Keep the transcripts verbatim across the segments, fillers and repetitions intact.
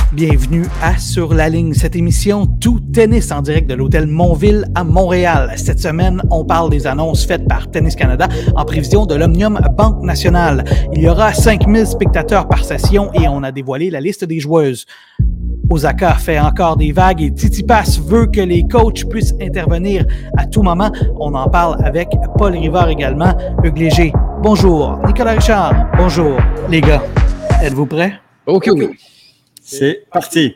Bienvenue à Sur la ligne, cette émission tout tennis en direct de l'hôtel Montville à Montréal. Cette semaine, on parle des annonces faites par Tennis Canada en prévision de l'Omnium Banque Nationale. Il y aura cinq mille spectateurs par session et on a dévoilé la liste des joueuses. Osaka fait encore des vagues et Tsitsipas veut que les coachs puissent intervenir à tout moment. On en parle avec Paul Rivard également. Hugues Léger, bonjour. Nicolas Richard, bonjour. Les gars, êtes-vous prêts? OK, oui. C'est parti.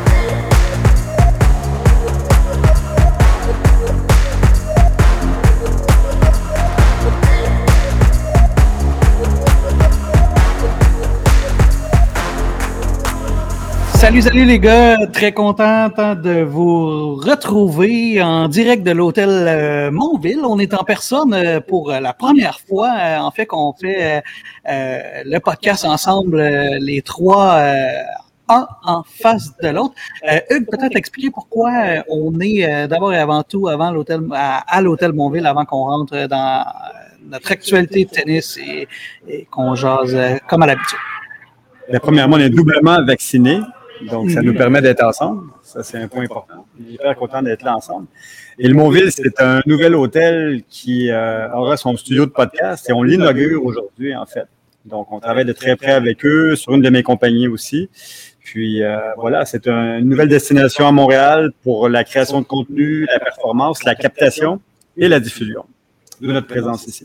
Salut, salut les gars, très content de vous retrouver en direct de l'hôtel euh, Montville. On est en personne euh, pour la première fois, euh, en fait, qu'on fait euh, le podcast ensemble, euh, les trois, euh, un en face de l'autre. Euh, Hugues, peut-être expliquer pourquoi euh, on est euh, d'abord et avant tout avant l'hôtel, à, à l'hôtel Montville avant qu'on rentre dans notre actualité de tennis et, et qu'on jase euh, comme à l'habitude. Mais premièrement, on est doublement vaccinés. Donc, ça nous permet d'être ensemble. Ça, c'est un point important. On est hyper content d'être là ensemble. Et le Montville, c'est un nouvel hôtel qui euh, aura son studio de podcast et on l'inaugure aujourd'hui, en fait. Donc, on travaille de très près avec eux sur une de mes compagnies aussi. Puis, euh, voilà, c'est un, une nouvelle destination à Montréal pour la création de contenu, la performance, la captation et la diffusion de notre présence ici.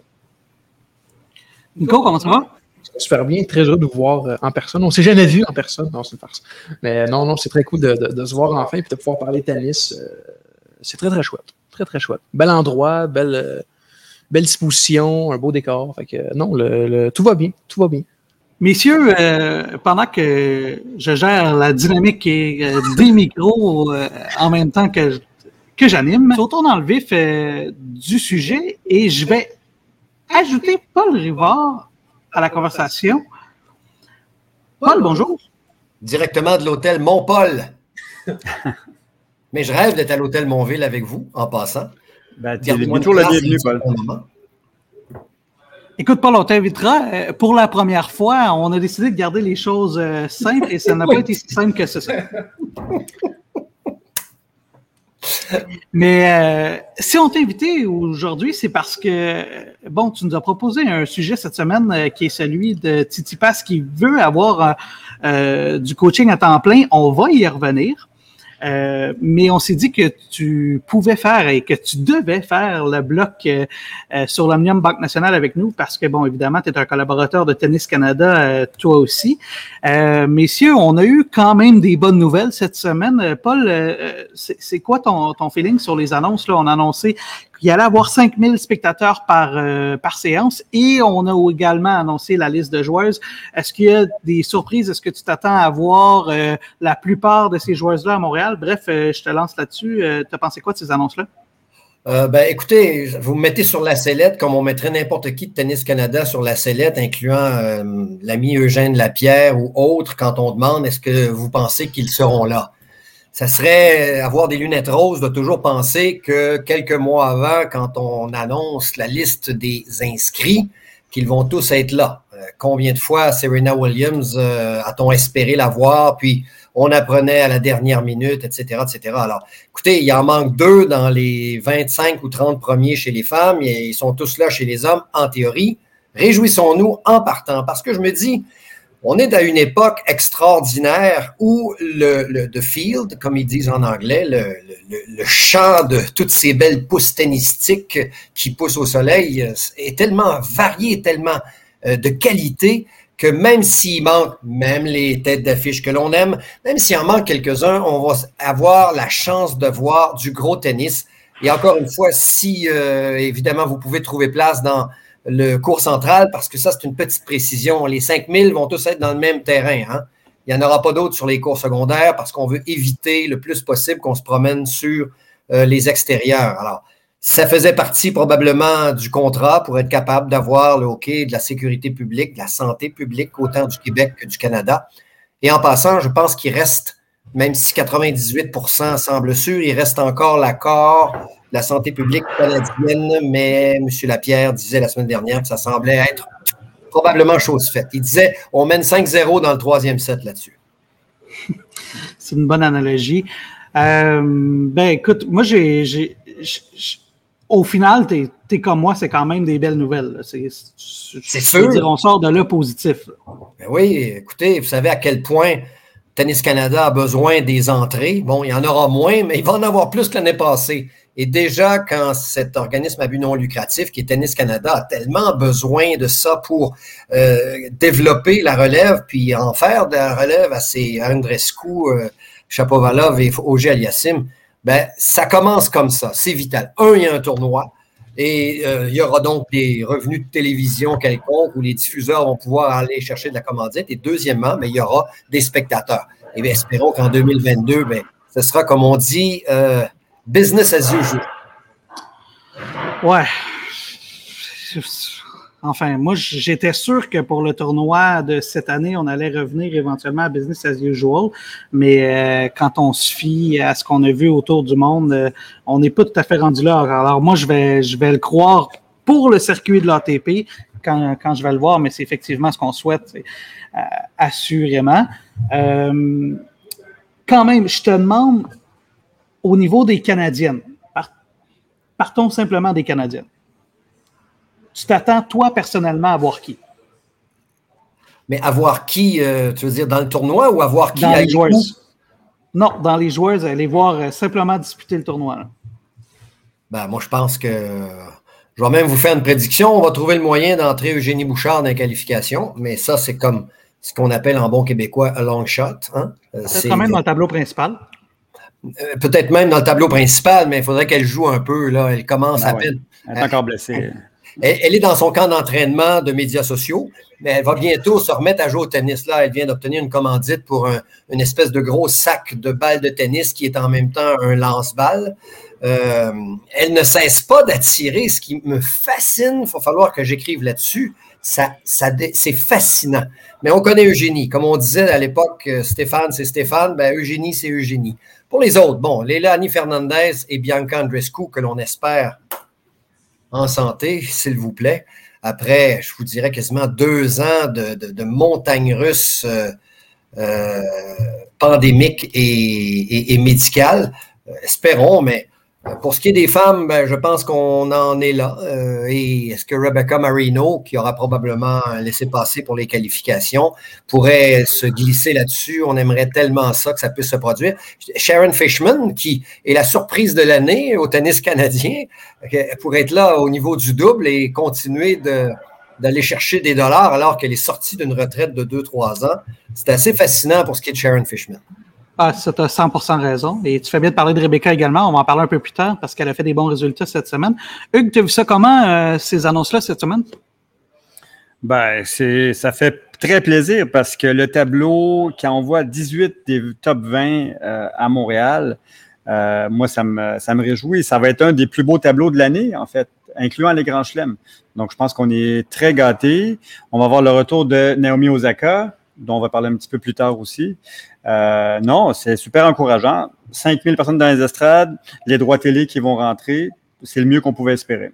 Nico, comment ça va? Super bien, très heureux de vous voir euh, en personne. On ne s'est jamais vu en personne, non, c'est une farce. Mais non, non, c'est très cool de, de, de se voir enfin et de pouvoir parler tennis. Euh, c'est très, très chouette. Très, très chouette. Bel endroit, belle, euh, belle disposition, un beau décor. Fait que non, le, le, tout va bien, tout va bien. Messieurs, euh, pendant que je gère la dynamique et euh, des micros euh, en même temps que, que j'anime, je retourne dans le vif euh, du sujet et je vais ajouter Paul Rivard à la conversation. Paul, bonjour. Directement de l'hôtel Mont-Paul. Mais je rêve d'être à l'hôtel Montville avec vous, en passant. Ben, tu es toujours le bienvenu, Paul. Écoute, Paul, on t'invitera. Pour la première fois, on a décidé de garder les choses simples et ça n'a pas été si simple que ça. Mais euh, si on t'a invité aujourd'hui, c'est parce que, bon, tu nous as proposé un sujet cette semaine euh, qui est celui de Tsitsipas qui veut avoir euh, euh, du coaching à temps plein. On va y revenir. Euh, mais on s'est dit que tu pouvais faire et que tu devais faire le bloc euh, euh, sur l'Omnium Banque Nationale avec nous parce que, bon, évidemment, tu es un collaborateur de Tennis Canada, euh, toi aussi. Euh, messieurs, on a eu quand même des bonnes nouvelles cette semaine. Euh, Paul, euh, c'est, c'est quoi ton, ton feeling sur les annonces? Là? On a annoncé qu'il allait avoir cinq mille spectateurs par, euh, par séance et on a également annoncé la liste de joueuses. Est-ce qu'il y a des surprises? Est-ce que tu t'attends à voir euh, la plupart de ces joueuses-là à Montréal? Bref, euh, je te lance là-dessus. Euh, tu as pensé quoi de ces annonces-là? Euh, ben, écoutez, vous me mettez sur la sellette comme on mettrait n'importe qui de Tennis Canada sur la sellette, incluant euh, l'ami Eugène Lapierre ou autres, quand on demande est-ce que vous pensez qu'ils seront là? Ça serait, avoir des lunettes roses, de toujours penser que quelques mois avant, quand on annonce la liste des inscrits, qu'ils vont tous être là. Euh, combien de fois Serena Williams euh, a-t-on espéré la voir, puis on apprenait à la dernière minute, et cetera, et cetera. Alors, écoutez, il en manque deux dans les vingt-cinq ou trente premiers chez les femmes, et ils sont tous là chez les hommes, en théorie. Réjouissons-nous en partant, parce que je me dis, on est à une époque extraordinaire où le, le the field, comme ils disent en anglais, le, le, le champ de toutes ces belles pousses tennistiques qui poussent au soleil est tellement varié, tellement euh, de qualité que même s'il manque, même les têtes d'affiche que l'on aime, même s'il en manque quelques-uns, on va avoir la chance de voir du gros tennis. Et encore une fois, si euh, évidemment vous pouvez trouver place dans le cours central, parce que ça, c'est une petite précision. Les cinq mille vont tous être dans le même terrain. Hein? Il n'y en aura pas d'autres sur les cours secondaires parce qu'on veut éviter le plus possible qu'on se promène sur euh, les extérieurs. Alors, ça faisait partie probablement du contrat pour être capable d'avoir le hockey de la sécurité publique, de la santé publique, autant du Québec que du Canada. Et en passant, je pense qu'il reste, même si quatre-vingt-dix-huit pour cent semble sûr, il reste encore l'accord de la santé publique canadienne, mais M. Lapierre disait la semaine dernière que ça semblait être probablement chose faite. Il disait, on mène cinq zéro dans le troisième set là-dessus. C'est une bonne analogie. Euh, ben, écoute, moi, j'ai, j'ai, j'ai au final, t'es, t'es comme moi, c'est quand même des belles nouvelles. C'est, c'est, c'est sûr. Dire, on sort de là positif. Ben oui, écoutez, vous savez à quel point Tennis Canada a besoin des entrées. Bon, il y en aura moins, mais il va en avoir plus que l'année passée. Et déjà, quand cet organisme à but non lucratif, qui est Tennis Canada, a tellement besoin de ça pour euh, développer la relève, puis en faire de la relève à ces Andreescu, euh, Shapovalov et Auger-Aliassime, ben, ça commence comme ça. C'est vital. Un, il y a un tournoi. Et euh, il y aura donc des revenus de télévision quelconques où les diffuseurs vont pouvoir aller chercher de la commandite. Et deuxièmement, ben, il y aura des spectateurs. Et bien, espérons qu'en deux mille vingt-deux, ben, ce sera, comme on dit, euh, business as usual. Ouais. Enfin, moi, j'étais sûr que pour le tournoi de cette année, on allait revenir éventuellement à business as usual. Mais euh, quand on se fie à ce qu'on a vu autour du monde, euh, on n'est pas tout à fait rendu là. Alors moi, je vais, je vais le croire pour le circuit de l'A T P quand, quand je vais le voir, mais c'est effectivement ce qu'on souhaite, euh, assurément. Euh, quand même, je te demande, au niveau des Canadiennes, partons simplement des Canadiennes. Tu t'attends, toi, personnellement, à voir qui? Mais à voir qui, euh, tu veux dire, dans le tournoi ou à voir qui? Dans les joueuses. Non, dans les joueuses, aller voir euh, simplement disputer le tournoi. Là. Ben, moi, je pense que je vais même vous faire une prédiction. On va trouver le moyen d'entrer Eugénie Bouchard dans les qualifications, mais ça, c'est comme ce qu'on appelle en bon québécois un long shot. Hein? Peut-être c'est quand même dans le tableau principal. Euh, peut-être même dans le tableau principal, mais il faudrait qu'elle joue un peu. Là. Elle commence ben à ouais. peine. Elle est encore blessée. Elle, elle, elle est dans son camp d'entraînement de médias sociaux, mais elle va bientôt se remettre à jouer au tennis. Là, elle vient d'obtenir une commandite pour un, une espèce de gros sac de balles de tennis qui est en même temps un lance-balles. Euh, elle ne cesse pas d'attirer. Ce qui me fascine, il va falloir que j'écrive là-dessus, ça, ça, c'est fascinant. Mais on connaît Eugénie. Comme on disait à l'époque, Stéphane, c'est Stéphane, ben Eugénie, c'est Eugénie. Pour les autres, bon, Leilani Fernandez et Bianca Andreescu, que l'on espère en santé, s'il vous plaît. Après, je vous dirais quasiment deux ans de, de, de montagne russe euh, euh, pandémique et, et, et médicale. Euh, espérons, mais pour ce qui est des femmes, ben, je pense qu'on en est là. Euh, et est-ce que Rebecca Marino, qui aura probablement laissé passer pour les qualifications, pourrait se glisser là-dessus? On aimerait tellement ça que ça puisse se produire. Sharon Fishman, qui est la surprise de l'année au tennis canadien, pourrait être là au niveau du double et continuer de, d'aller chercher des dollars alors qu'elle est sortie d'une retraite de deux trois ans. C'est assez fascinant pour ce qui est de Sharon Fishman. Ah, ça, tu as cent pour cent raison. Et tu fais bien de parler de Rebecca également. On va en parler un peu plus tard parce qu'elle a fait des bons résultats cette semaine. Hugues, tu as vu ça comment, euh, ces annonces-là, cette semaine? Ben, c'est, ça fait très plaisir parce que le tableau qui envoie dix-huit des top vingt euh, à Montréal, euh, moi, ça me, ça me réjouit. Ça va être un des plus beaux tableaux de l'année, en fait, incluant les grands chelems. Donc, je pense qu'on est très gâtés. On va voir le retour de Naomi Osaka, dont on va parler un petit peu plus tard aussi. Euh, non, c'est super encourageant. cinq mille personnes dans les estrades, les droits télé qui vont rentrer, c'est le mieux qu'on pouvait espérer.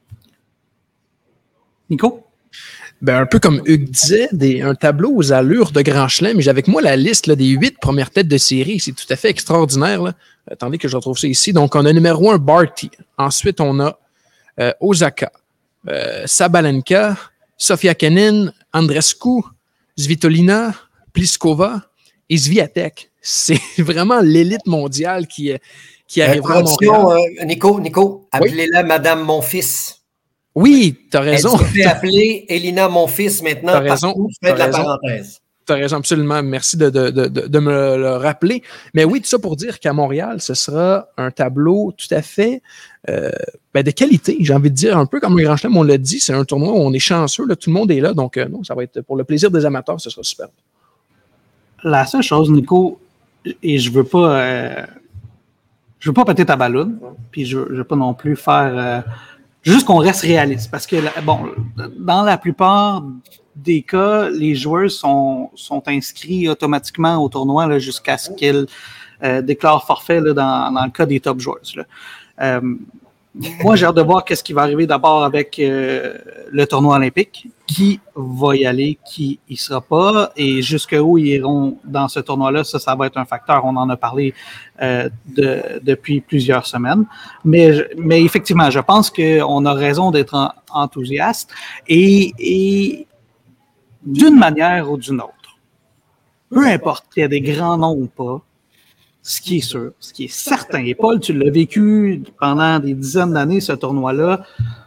Nico? Ben, un peu comme Hugues disait, des, un tableau aux allures de Grand Chelem. J'ai avec moi la liste là, des huit premières têtes de série. C'est tout à fait extraordinaire. Là. Attendez que je retrouve ça ici. Donc, on a numéro un, Barty. Ensuite, on a euh, Osaka, euh, Sabalenka, Sofia Kenin, Andreescu, Svitolina, Pliskova et Swiatek. C'est vraiment l'élite mondiale qui, qui arrivera euh, à Montréal. Euh, Nico, Nico, appelez-la oui. Madame mon fils. Oui, tu as raison. Elle se fait appeler Elina mon fils maintenant. Tu as raison. Fais de la parenthèse. Tu as raison, absolument. Merci de, de, de, de me le rappeler. Mais oui, tout ça pour dire qu'à Montréal, ce sera un tableau tout à fait euh, ben de qualité. J'ai envie de dire un peu comme le Grand Chelem, on l'a dit, c'est un tournoi où on est chanceux. Là, tout le monde est là. Donc, euh, non, ça va être pour le plaisir des amateurs, ce sera super. La seule chose, Nico, et je veux pas euh, je veux pas péter ta balloune, puis je, je veux pas non plus faire euh, juste qu'on reste réaliste. Parce que, bon, dans la plupart des cas, les joueurs sont, sont inscrits automatiquement au tournoi là, jusqu'à ce qu'ils euh, déclarent forfait là, dans, dans le cas des top joueurs. Là. Euh, moi, j'ai hâte de voir qu'est-ce qui va arriver d'abord avec euh, le tournoi olympique. Qui va y aller, qui y sera pas, et jusqu'où ils iront dans ce tournoi-là, ça, ça va être un facteur. On en a parlé euh, de, depuis plusieurs semaines. Mais, mais effectivement, je pense qu'on a raison d'être en, enthousiaste. Et, et d'une manière ou d'une autre, peu importe qu'il y ait des grands noms ou pas, ce qui est sûr, ce qui est certain, et Paul, tu l'as vécu pendant des dizaines d'années, ce tournoi-là,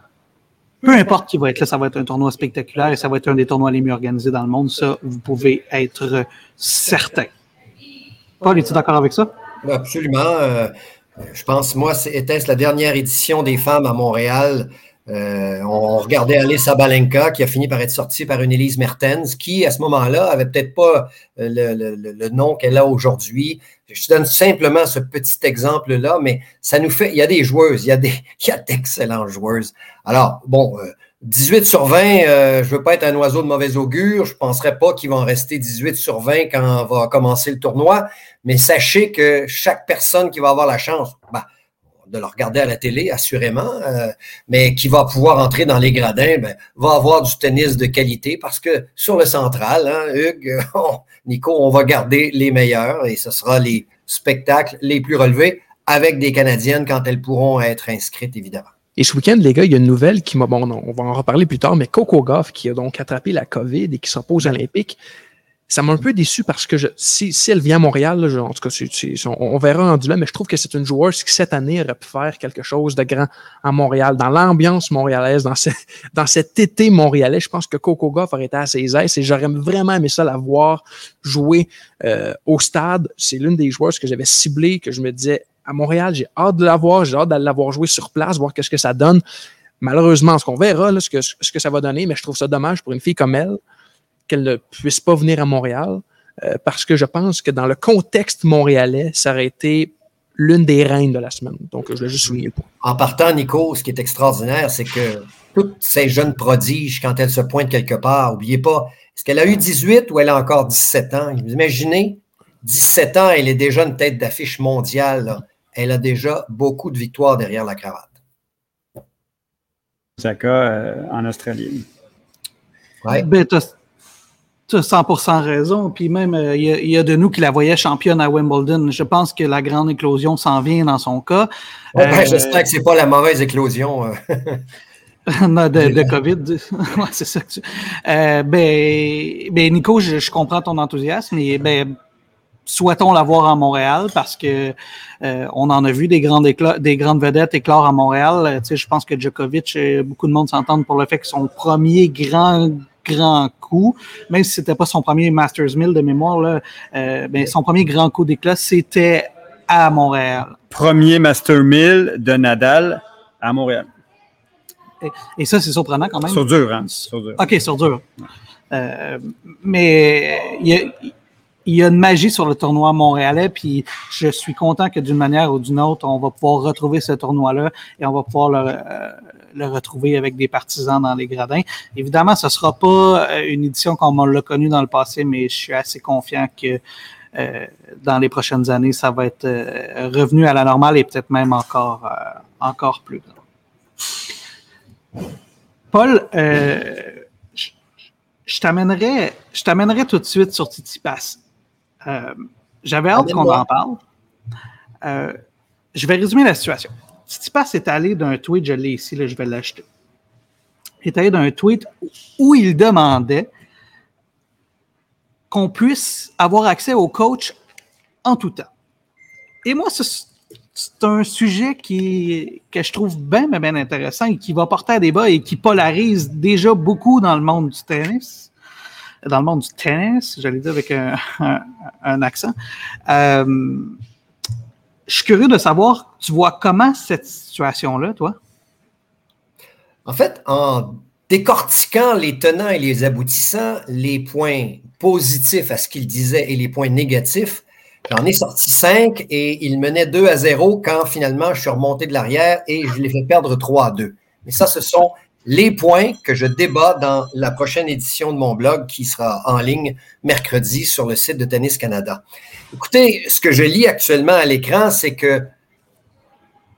peu importe qui va être là, ça va être un tournoi spectaculaire et ça va être un des tournois les mieux organisés dans le monde. Ça, vous pouvez être certain. Paul, es-tu d'accord avec ça? Absolument. Euh, je pense, moi, était-ce la dernière édition des femmes à Montréal? Euh, on regardait Alice Sabalenka qui a fini par être sortie par une Elise Mertens qui, à ce moment-là, avait peut-être pas le, le, le nom qu'elle a aujourd'hui. Je te donne simplement ce petit exemple-là, mais ça nous fait... Il y a des joueuses, il y a, des, il y a d'excellentes joueuses. Alors, bon, euh, dix-huit sur vingt, euh, je ne veux pas être un oiseau de mauvais augure, je ne penserais pas qu'il va en rester dix-huit sur vingt quand on va commencer le tournoi, mais sachez que chaque personne qui va avoir la chance... Ben, de le regarder à la télé, assurément, euh, mais qui va pouvoir entrer dans les gradins, ben, va avoir du tennis de qualité parce que sur le central, hein, Hugues, on, Nico, on va garder les meilleurs et ce sera les spectacles les plus relevés avec des Canadiennes quand elles pourront être inscrites, évidemment. Et ce week-end, les gars, il y a une nouvelle qui m'a... Bon, on va en reparler plus tard, mais Coco Gauff, qui a donc attrapé la COVID et qui sera pas aux Olympiques, ça m'a un peu déçu parce que je, si, si elle vient à Montréal, là, je, en tout cas, c'est, c'est, on, on verra rendu là, mais je trouve que c'est une joueuse qui, cette année, aurait pu faire quelque chose de grand à Montréal, dans l'ambiance montréalaise, dans, ce, dans cet été montréalais. Je pense que Coco Gauff aurait été à ses aises et j'aurais vraiment aimé ça la voir jouer euh, au stade. C'est l'une des joueuses que j'avais ciblées, que je me disais, à Montréal, j'ai hâte de la voir, j'ai hâte d'aller la voir jouer sur place, voir qu'est-ce que ça donne. Malheureusement, ce qu'on verra, là, ce, que, ce que ça va donner, mais je trouve ça dommage pour une fille comme elle, qu'elle ne puisse pas venir à Montréal, euh, parce que je pense que dans le contexte montréalais, ça aurait été l'une des reines de la semaine. Donc, je l'ai juste souligné le point. En partant, Nico, ce qui est extraordinaire, c'est que toutes ces jeunes prodiges, quand elles se pointent quelque part, n'oubliez pas, est-ce qu'elle a eu dix-huit ou elle a encore dix-sept ans? Vous imaginez, dix-sept ans, elle est déjà une tête d'affiche mondiale. Là. Elle a déjà beaucoup de victoires derrière la cravate. Osaka euh, en Australie. Ouais. Ben, tu as cent pour cent raison. Puis même, il euh, y, y a de nous qui la voyaient championne à Wimbledon. Je pense que la grande éclosion s'en vient dans son cas. Oh, ben, euh, j'espère que ce n'est pas la mauvaise éclosion. non, de, de COVID. ouais, c'est ça que tu... Euh, ben, ben, Nico, je, je comprends ton enthousiasme. Et ben, souhaitons la voir à Montréal parce que euh, on en a vu des grandes écla- des grandes vedettes éclore à Montréal. Euh, tu sais, je pense que Djokovic, euh, beaucoup de monde s'entendent pour le fait que son premier grand grand coup, même si c'était pas son premier Masters mille de mémoire, là, euh, ben, son premier grand coup d'éclat, c'était à Montréal. Premier Master mille de Nadal à Montréal. Et, et ça, c'est surprenant quand même. Sur dur, hein? Sur dur. OK, sur dur. Euh, mais il y a... Il y a une magie sur le tournoi montréalais, puis je suis content que d'une manière ou d'une autre, on va pouvoir retrouver ce tournoi-là et on va pouvoir le, euh, le retrouver avec des partisans dans les gradins. Évidemment, ce ne sera pas une édition comme on l'a connue dans le passé, mais je suis assez confiant que euh, dans les prochaines années, ça va être euh, revenu à la normale et peut-être même encore, euh, encore plus grand. Paul, euh, je, je, t'amènerais, je t'amènerais tout de suite sur Tsitsipas. Euh, j'avais hâte qu'on en parle. Euh, je vais résumer la situation. Tsitsipas est allé d'un tweet, je l'ai ici, là, je vais l'acheter. Il est allé d'un tweet où il demandait qu'on puisse avoir accès au coach en tout temps. Et moi, c'est, c'est un sujet qui, que je trouve bien, bien, bien intéressant et qui va porter à débat et qui polarise déjà beaucoup dans le monde du tennis. Dans le monde du tennis, j'allais dire avec un, un, un accent. Euh, je suis curieux de savoir, tu vois comment cette situation-là, toi? En fait, en décortiquant les tenants et les aboutissants, les points positifs à ce qu'il disait et les points négatifs, j'en ai sorti cinq et il menait deux à zéro quand finalement je suis remonté de l'arrière et je l'ai fait perdre trois à deux. Mais ça, ce sont les points que je débat dans la prochaine édition de mon blog qui sera en ligne mercredi sur le site de Tennis Canada. Écoutez, ce que je lis actuellement à l'écran, c'est que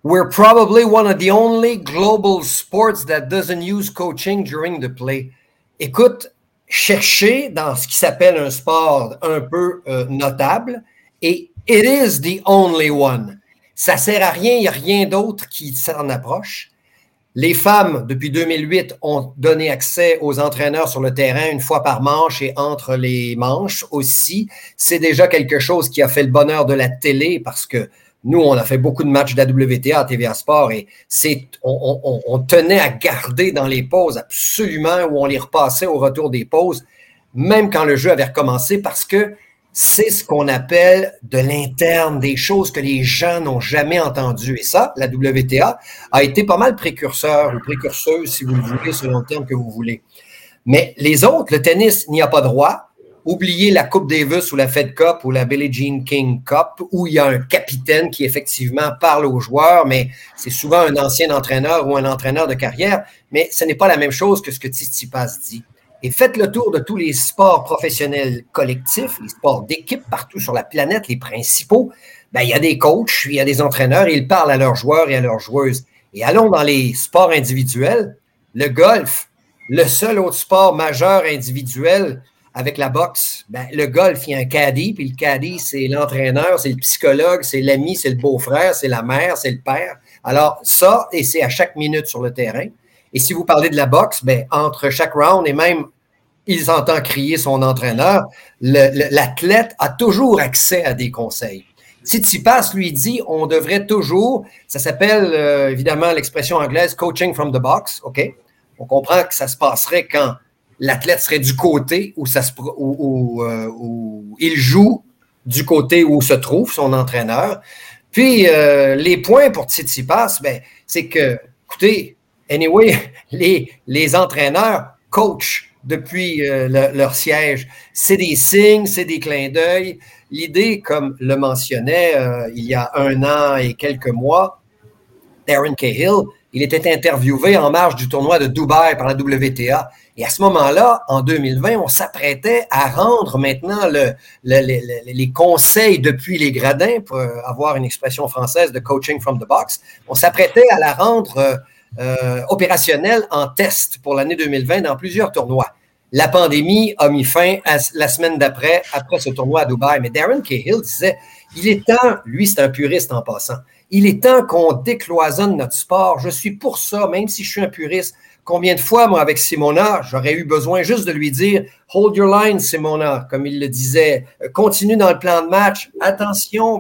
We're probably one of the only global sports that doesn't use coaching during the play. Écoute, cherchez dans ce qui s'appelle un sport un peu euh, notable et it is the only one. Ça sert à rien, il n'y a rien d'autre qui s'en approche. Les femmes, depuis deux mille huit, ont donné accès aux entraîneurs sur le terrain une fois par manche et entre les manches aussi. C'est déjà quelque chose qui a fait le bonheur de la télé parce que nous, on a fait beaucoup de matchs de la W T A à T V A Sport et c'est, on, on, on tenait à garder dans les pauses absolument où on les repassait au retour des pauses, même quand le jeu avait recommencé parce que c'est ce qu'on appelle de l'interne, des choses que les gens n'ont jamais entendues. Et ça, la W T A a été pas mal précurseur ou précurseuse, si vous le voulez, selon le terme que vous voulez. Mais les autres, le tennis n'y a pas droit. Oubliez la Coupe Davis ou la Fed Cup ou la Billie Jean King Cup, où il y a un capitaine qui effectivement parle aux joueurs, mais c'est souvent un ancien entraîneur ou un entraîneur de carrière, mais ce n'est pas la même chose que ce que Tsitsipas dit. Et faites le tour de tous les sports professionnels collectifs, les sports d'équipe partout sur la planète, les principaux. Ben, il y a des coachs, il y a des entraîneurs, et ils parlent à leurs joueurs et à leurs joueuses. Et allons dans les sports individuels. Le golf, le seul autre sport majeur individuel avec la boxe, ben, le golf, il y a un caddie, puis le caddie, c'est l'entraîneur, c'est le psychologue, c'est l'ami, c'est le beau-frère, c'est la mère, c'est le père. Alors ça, et c'est à chaque minute sur le terrain. Et si vous parlez de la boxe, ben, entre chaque round et même il entend crier son entraîneur, le, le, l'athlète a toujours accès à des conseils. Tsitsipas lui dit, on devrait toujours, ça s'appelle euh, évidemment l'expression anglaise « coaching from the box », OK? On comprend que ça se passerait quand l'athlète serait du côté où, ça se, où, où, euh, où il joue, du côté où se trouve son entraîneur. Puis, euh, les points pour Tsitsipas, ben, c'est que, écoutez, anyway, les, les entraîneurs coachent depuis euh, le, leur siège. C'est des signes, c'est des clins d'œil. L'idée, comme le mentionnait euh, il y a un an et quelques mois, Darren Cahill, il était interviewé en marge du tournoi de Dubaï par la W T A. Et à ce moment-là, en deux mille vingt, on s'apprêtait à rendre maintenant le, le, le, le, les conseils depuis les gradins, pour avoir une expression française de coaching from the box. On s'apprêtait à la rendre euh, euh, opérationnelle en test pour l'année deux mille vingt dans plusieurs tournois. La pandémie a mis fin à la semaine d'après, après ce tournoi à Dubaï. Mais Darren Cahill disait, il est temps, lui c'est un puriste en passant, il est temps qu'on décloisonne notre sport. Je suis pour ça, même si je suis un puriste. Combien de fois, moi, avec Simona, j'aurais eu besoin juste de lui dire « Hold your line, Simona », comme il le disait. « Continue dans le plan de match. Attention. »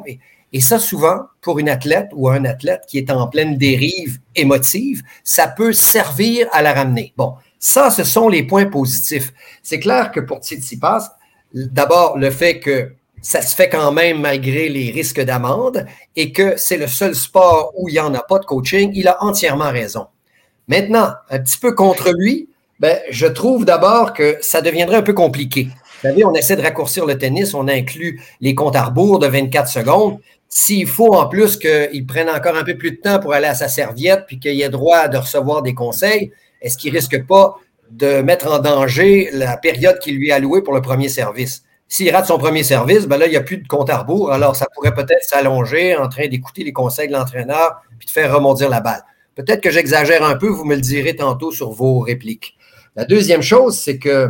Et, et ça, souvent, pour une athlète ou un athlète qui est en pleine dérive émotive, ça peut servir à la ramener. Bon, ça, ce sont les points positifs. C'est clair que pour Tsitsipas, d'abord, le fait que ça se fait quand même malgré les risques d'amende et que c'est le seul sport où il n'y en a pas de coaching, il a entièrement raison. Maintenant, un petit peu contre lui, ben, je trouve d'abord que ça deviendrait un peu compliqué. Vous savez, on essaie de raccourcir le tennis, on inclut les comptes à rebours de vingt-quatre secondes. S'il faut en plus qu'il prenne encore un peu plus de temps pour aller à sa serviette puis qu'il ait droit de recevoir des conseils, est-ce qu'il ne risque pas de mettre en danger la période qui lui est allouée pour le premier service? S'il rate son premier service, ben là, il n'y a plus de compte à rebours, alors ça pourrait peut-être s'allonger en train d'écouter les conseils de l'entraîneur puis de faire remonter la balle. Peut-être que j'exagère un peu, vous me le direz tantôt sur vos répliques. La deuxième chose, c'est que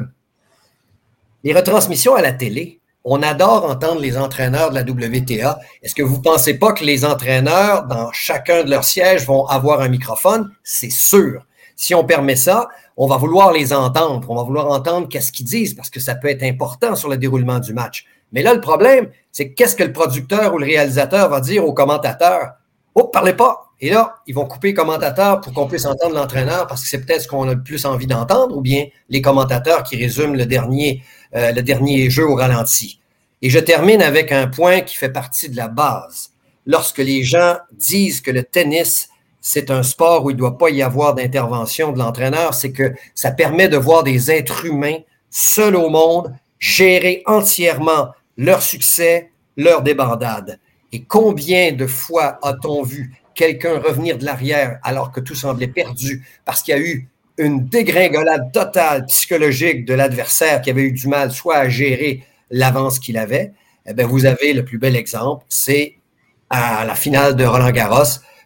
les retransmissions à la télé, on adore entendre les entraîneurs de la W T A. Est-ce que vous ne pensez pas que les entraîneurs, dans chacun de leurs sièges, vont avoir un microphone? C'est sûr. Si on permet ça, on va vouloir les entendre. On va vouloir entendre qu'est-ce qu'ils disent parce que ça peut être important sur le déroulement du match. Mais là, le problème, c'est qu'est-ce que le producteur ou le réalisateur va dire au commentateur? Oh, parlez pas! Et là, ils vont couper les commentateurs pour qu'on puisse entendre l'entraîneur parce que c'est peut-être ce qu'on a le plus envie d'entendre ou bien les commentateurs qui résument le dernier, euh, le dernier jeu au ralenti. Et je termine avec un point qui fait partie de la base. Lorsque les gens disent que le tennis, c'est un sport où il ne doit pas y avoir d'intervention de l'entraîneur, c'est que ça permet de voir des êtres humains seuls au monde gérer entièrement leur succès, leur débandade. Et combien de fois a-t-on vu quelqu'un revenir de l'arrière alors que tout semblait perdu parce qu'il y a eu une dégringolade totale psychologique de l'adversaire qui avait eu du mal soit à gérer l'avance qu'il avait? Eh bien, vous avez le plus bel exemple, c'est à la finale de Roland-Garros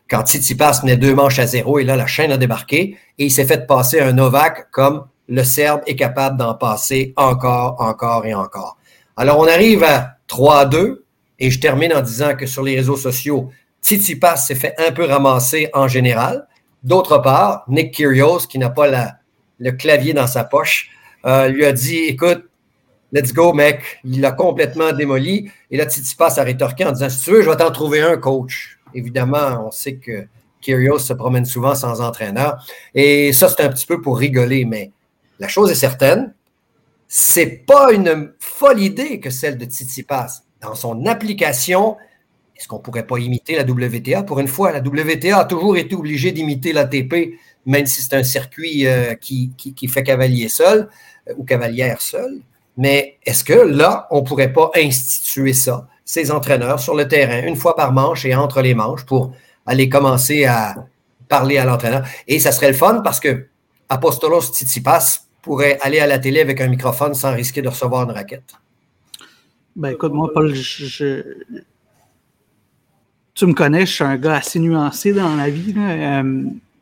quand Tsitsipas menait deux manches à zéro, et là, la chaîne a débarqué, et il s'est fait passer un Novak comme le Serbe est capable d'en passer encore, encore et encore. Alors, on arrive à trois à deux, et je termine en disant que sur les réseaux sociaux, Tsitsipas s'est fait un peu ramasser en général. D'autre part, Nick Kyrgios, qui n'a pas la, le clavier dans sa poche, euh, lui a dit, écoute, let's go, mec. Il l'a complètement démoli. Et là, Tsitsipas a rétorqué en disant, si tu veux, je vais t'en trouver un coach. Évidemment, on sait que Kyrgios se promène souvent sans entraîneur. Et ça, c'est un petit peu pour rigoler, mais la chose est certaine, c'est pas une folle idée que celle de Tsitsipas. Dans son application, est-ce qu'on ne pourrait pas imiter la W T A? Pour une fois, la W T A a toujours été obligée d'imiter l'A T P, même si c'est un circuit euh, qui, qui, qui fait cavalier seul euh, ou cavalière seule. Mais est-ce que là, on ne pourrait pas instituer ça, ces entraîneurs sur le terrain, une fois par manche et entre les manches, pour aller commencer à parler à l'entraîneur? Et ça serait le fun parce que Apostolos Tsitsipas pourrait aller à la télé avec un microphone sans risquer de recevoir une raquette. Ben écoute, moi, Paul, je, je... tu me connais, je suis un gars assez nuancé dans la vie. Là. Euh,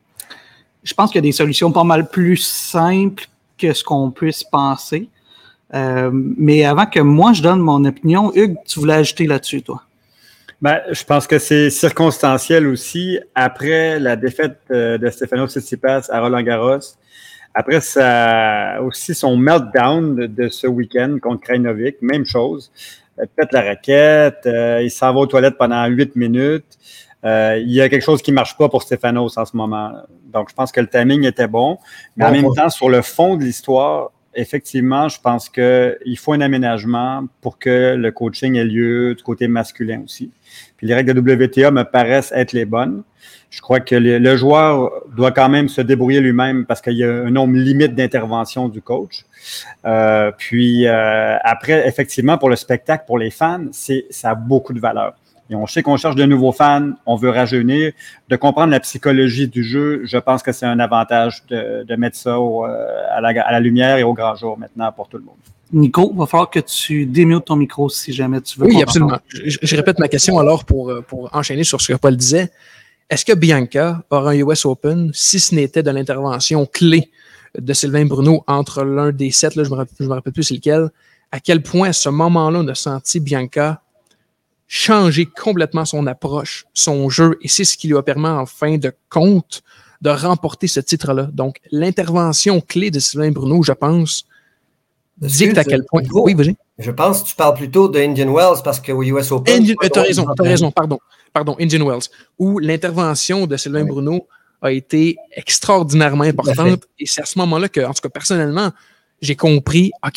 je pense qu'il y a des solutions pas mal plus simples que ce qu'on puisse penser. Euh, mais avant que moi, je donne mon opinion, Hugues, tu voulais ajouter là-dessus, toi? Ben, je pense que c'est circonstanciel aussi. Après la défaite de Stefanos Tsitsipas à Roland-Garros, après ça, aussi son meltdown de, de ce week-end contre Krajinovic, même chose. Il pète la raquette, euh, il s'en va aux toilettes pendant huit minutes. Euh, il y a quelque chose qui ne marche pas pour Stefanos en ce moment. Donc, je pense que le timing était bon. Mais bon, en même bon. temps, sur le fond de l'histoire, effectivement, je pense qu'il faut un aménagement pour que le coaching ait lieu du côté masculin aussi. Puis les règles de W T A me paraissent être les bonnes. Je crois que le, le joueur doit quand même se débrouiller lui-même parce qu'il y a un nombre limite d'interventions du coach. Euh, puis euh, après, effectivement, pour le spectacle, pour les fans, c'est, ça a beaucoup de valeur. Et on sait qu'on cherche de nouveaux fans, on veut rajeunir, de comprendre la psychologie du jeu. Je pense que c'est un avantage de, de mettre ça au, à, la, à la lumière et au grand jour maintenant pour tout le monde. Nico, il va falloir que tu démutes ton micro si jamais tu veux. Oui, absolument. Je, je répète ma question alors pour, pour enchaîner sur ce que Paul disait. Est-ce que Bianca aura un U S Open si ce n'était de l'intervention clé de Sylvain Bruneau entre l'un des sept, là, je ne me rappelle, je me rappelle plus c'est lequel, à quel point à ce moment-là, on a senti Bianca changer complètement son approche, son jeu, et c'est ce qui lui a permis en fin de compte de remporter ce titre-là. Donc, l'intervention clé de Sylvain Bruneau, je pense, dicte à quel point... Gros, oui, vas-y. Je pense que tu parles plutôt de Indian Wells parce qu'au U S Open... Indian, euh, tu as raison, tu as raison, pardon. Pardon, Indian Wells, où l'intervention de Sylvain oui. Bruneau a été extraordinairement importante. Et c'est à ce moment-là que, en tout cas, personnellement, j'ai compris, OK,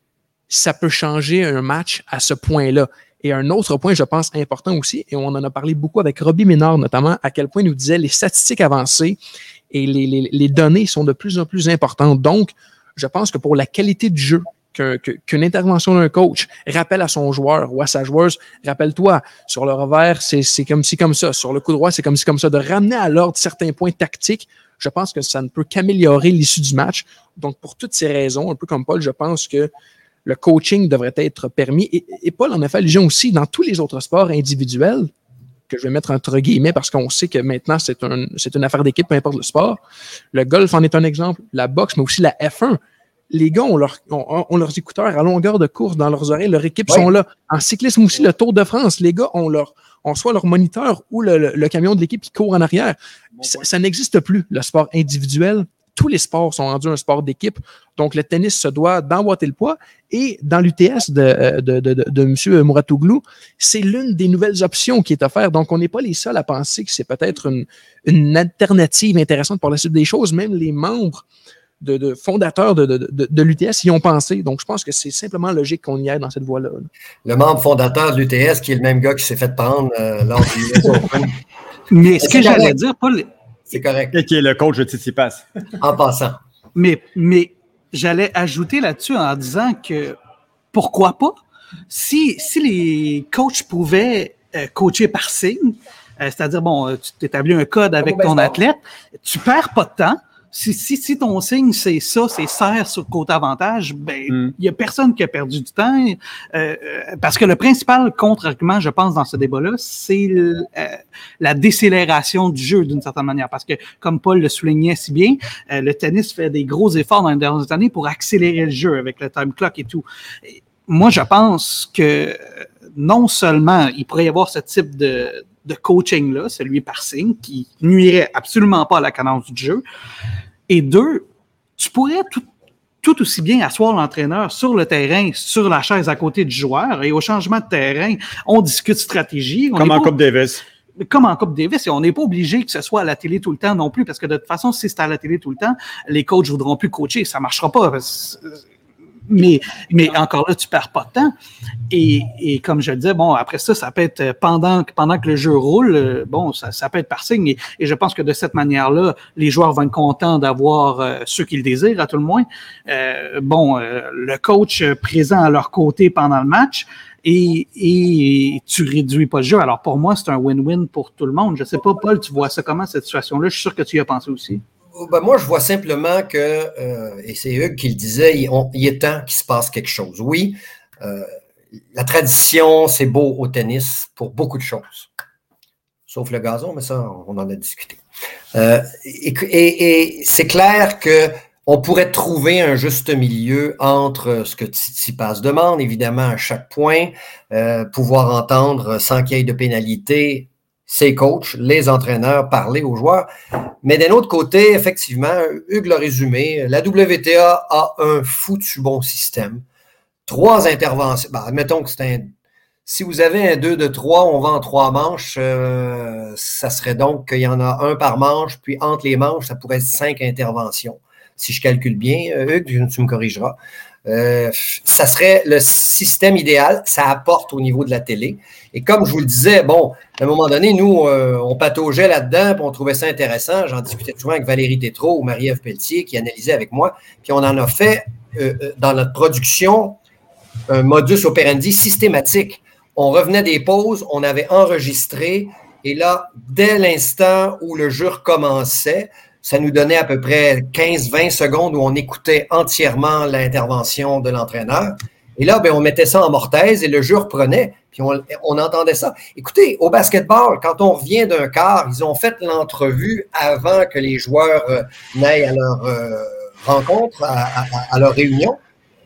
ça peut changer un match à ce point-là. Et un autre point, je pense, important aussi, et on en a parlé beaucoup avec Robbie Ménard notamment, à quel point il nous disait les statistiques avancées et les, les, les données sont de plus en plus importantes. Donc, je pense que pour la qualité du jeu, que, que, qu'une intervention d'un coach rappelle à son joueur ou à sa joueuse, rappelle-toi, sur le revers, c'est, c'est comme ci, comme ça. Sur le coup droit, c'est comme ci, comme ça. De ramener à l'ordre certains points tactiques, je pense que ça ne peut qu'améliorer l'issue du match. Donc, pour toutes ces raisons, un peu comme Paul, je pense que le coaching devrait être permis. Et, et Paul en a fait allusion aussi dans tous les autres sports individuels, que je vais mettre entre guillemets parce qu'on sait que maintenant, c'est, un, c'est une affaire d'équipe, peu importe le sport. Le golf en est un exemple, la boxe, mais aussi la F un. Les gars ont, leur, ont, ont leurs écouteurs à longueur de course dans leurs oreilles, leurs équipes oui. sont là. En cyclisme aussi, le Tour de France, les gars ont, leur, ont soit leur moniteur ou le, le, le camion de l'équipe qui court en arrière. Bon, ça, ça n'existe plus, le sport individuel. Tous les sports sont rendus un sport d'équipe. Donc, le tennis se doit d'emboîter le poids. Et dans l'U T S de, de, de, de, de M. Mouratoglou, c'est l'une des nouvelles options qui est offerte. Donc, on n'est pas les seuls à penser que c'est peut-être une, une alternative intéressante pour la suite des choses. Même les membres de, de fondateurs de, de, de, de l'U T S y ont pensé. Donc, je pense que c'est simplement logique qu'on y aille dans cette voie-là. Le membre fondateur de l'U T S, qui est le même gars qui s'est fait prendre euh, lors du U S Open. Mais ce que j'allais dire, Paul... C'est correct. Et qui est le coach de Tsitsipas. En passant. Mais, mais j'allais ajouter là-dessus en disant que pourquoi pas? Si, si les coachs pouvaient euh, coacher par signe, euh, c'est-à-dire, bon, tu t'établis un code avec ton athlète, tu perds pas de temps, Si, si, si ton signe, c'est ça, c'est serre sur côté avantage, ben, il mm. y a personne qui a perdu du temps. Euh, parce que le principal contre-argument, je pense, dans ce débat-là, c'est le, euh, la décélération du jeu, d'une certaine manière. Parce que, comme Paul le soulignait si bien, euh, le tennis fait des gros efforts dans les dernières années pour accélérer le jeu avec le time clock et tout. Et moi, je pense que non seulement il pourrait y avoir ce type de de coaching-là, celui par signe, qui nuirait absolument pas à la cadence du jeu. Et deux, tu pourrais tout, tout aussi bien asseoir l'entraîneur sur le terrain, sur la chaise à côté du joueur, et au changement de terrain, on discute stratégie. On Comme en pas, Coupe Davis. Comme en Coupe Davis, et on n'est pas obligé que ce soit à la télé tout le temps non plus, parce que de toute façon, si c'est à la télé tout le temps, les coachs voudront plus coacher, ça marchera pas. Parce que, Mais, mais encore là, tu perds pas de temps. Et, et comme je le disais, bon, après ça, ça peut être pendant, pendant que le jeu roule, bon, ça, ça peut être par signe. Et, et je pense que de cette manière-là, les joueurs vont être contents d'avoir euh, ceux qu'ils désirent, à tout le moins. Euh, bon, euh, le coach présent à leur côté pendant le match. Et, et tu réduis pas le jeu. Alors, pour moi, c'est un win-win pour tout le monde. Je sais pas, Paul, tu vois ça comment, cette situation-là? Je suis sûr que tu y as pensé aussi. Ben moi, je vois simplement que, euh, et c'est Hugues qui le disait, il, on, il est temps qu'il se passe quelque chose. Oui, euh, la tradition, c'est beau au tennis pour beaucoup de choses. Sauf le gazon, mais ça, on en a discuté. Euh, et, et, et c'est clair qu'on pourrait trouver un juste milieu entre ce que Tsitsipas demande, évidemment, à chaque point, euh, pouvoir entendre sans qu'il y ait de pénalité ses coachs, les entraîneurs, parler aux joueurs. Mais d'un autre côté, effectivement, Hugues l'a résumé, la W T A a un foutu bon système. Trois interventions. Ben, admettons que c'est un... Si vous avez un deux de trois, on va en trois manches, euh, ça serait donc qu'il y en a un par manche, puis entre les manches, ça pourrait être cinq interventions. Si je calcule bien, Hugues, tu me corrigeras. Euh, ça serait le système idéal, ça apporte au niveau de la télé. Et comme je vous le disais, bon, à un moment donné, nous, euh, on pataugeait là-dedans, puis on trouvait ça intéressant. J'en discutais souvent avec Valérie Tétrault ou Marie-Ève Pelletier qui analysait avec moi, puis on en a fait euh, dans notre production un modus operandi systématique. On revenait des pauses, on avait enregistré, et là, dès l'instant où le jeu recommençait, ça nous donnait à peu près quinze à vingt secondes où on écoutait entièrement l'intervention de l'entraîneur. Et là, ben, on mettait ça en mortaise et le jeu reprenait, puis on, on entendait ça. Écoutez, au basketball, quand on revient d'un quart, ils ont fait l'entrevue avant que les joueurs euh, n'aillent à leur euh, rencontre, à, à, à leur réunion.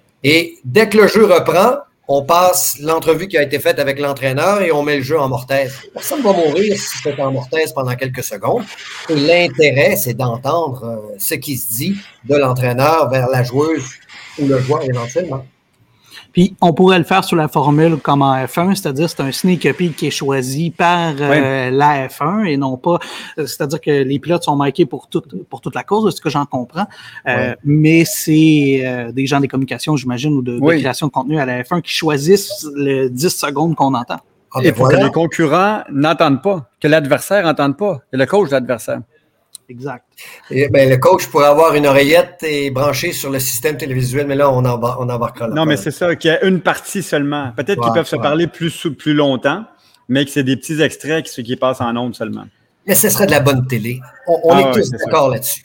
Et dès que le jeu reprend, on passe l'entrevue qui a été faite avec l'entraîneur et on met le jeu en mortaise. Personne ne va mourir si c'est en mortaise pendant quelques secondes. Et l'intérêt, c'est d'entendre euh, ce qui se dit de l'entraîneur vers la joueuse ou le joueur éventuellement. Puis, on pourrait le faire sur la formule comme en F un, c'est-à-dire c'est un sneak peek qui est choisi par euh, oui. la F un et non pas, c'est-à-dire que les pilotes sont marqués pour, tout, pour toute la course, de ce que j'en comprends, euh, oui. mais c'est euh, des gens des communications, j'imagine, ou de, oui. de création de contenu à la F un qui choisissent les dix secondes qu'on entend. Ah, ben et pour voilà. que les concurrents n'entendent pas, que l'adversaire n'entende pas, et le coach de l'adversaire. Exact. Et, ben, le coach pourrait avoir une oreillette et brancher sur le système télévisuel, mais là, on, en, on embarquera là. Non, mais c'est ça, qu'il y a une partie seulement. Peut-être ouais, qu'ils peuvent ouais. se parler plus, plus longtemps, mais que c'est des petits extraits qui, qui passent en ondes seulement. Mais ce serait de la bonne télé. On, on ah, est ouais, tous d'accord ça. Là-dessus.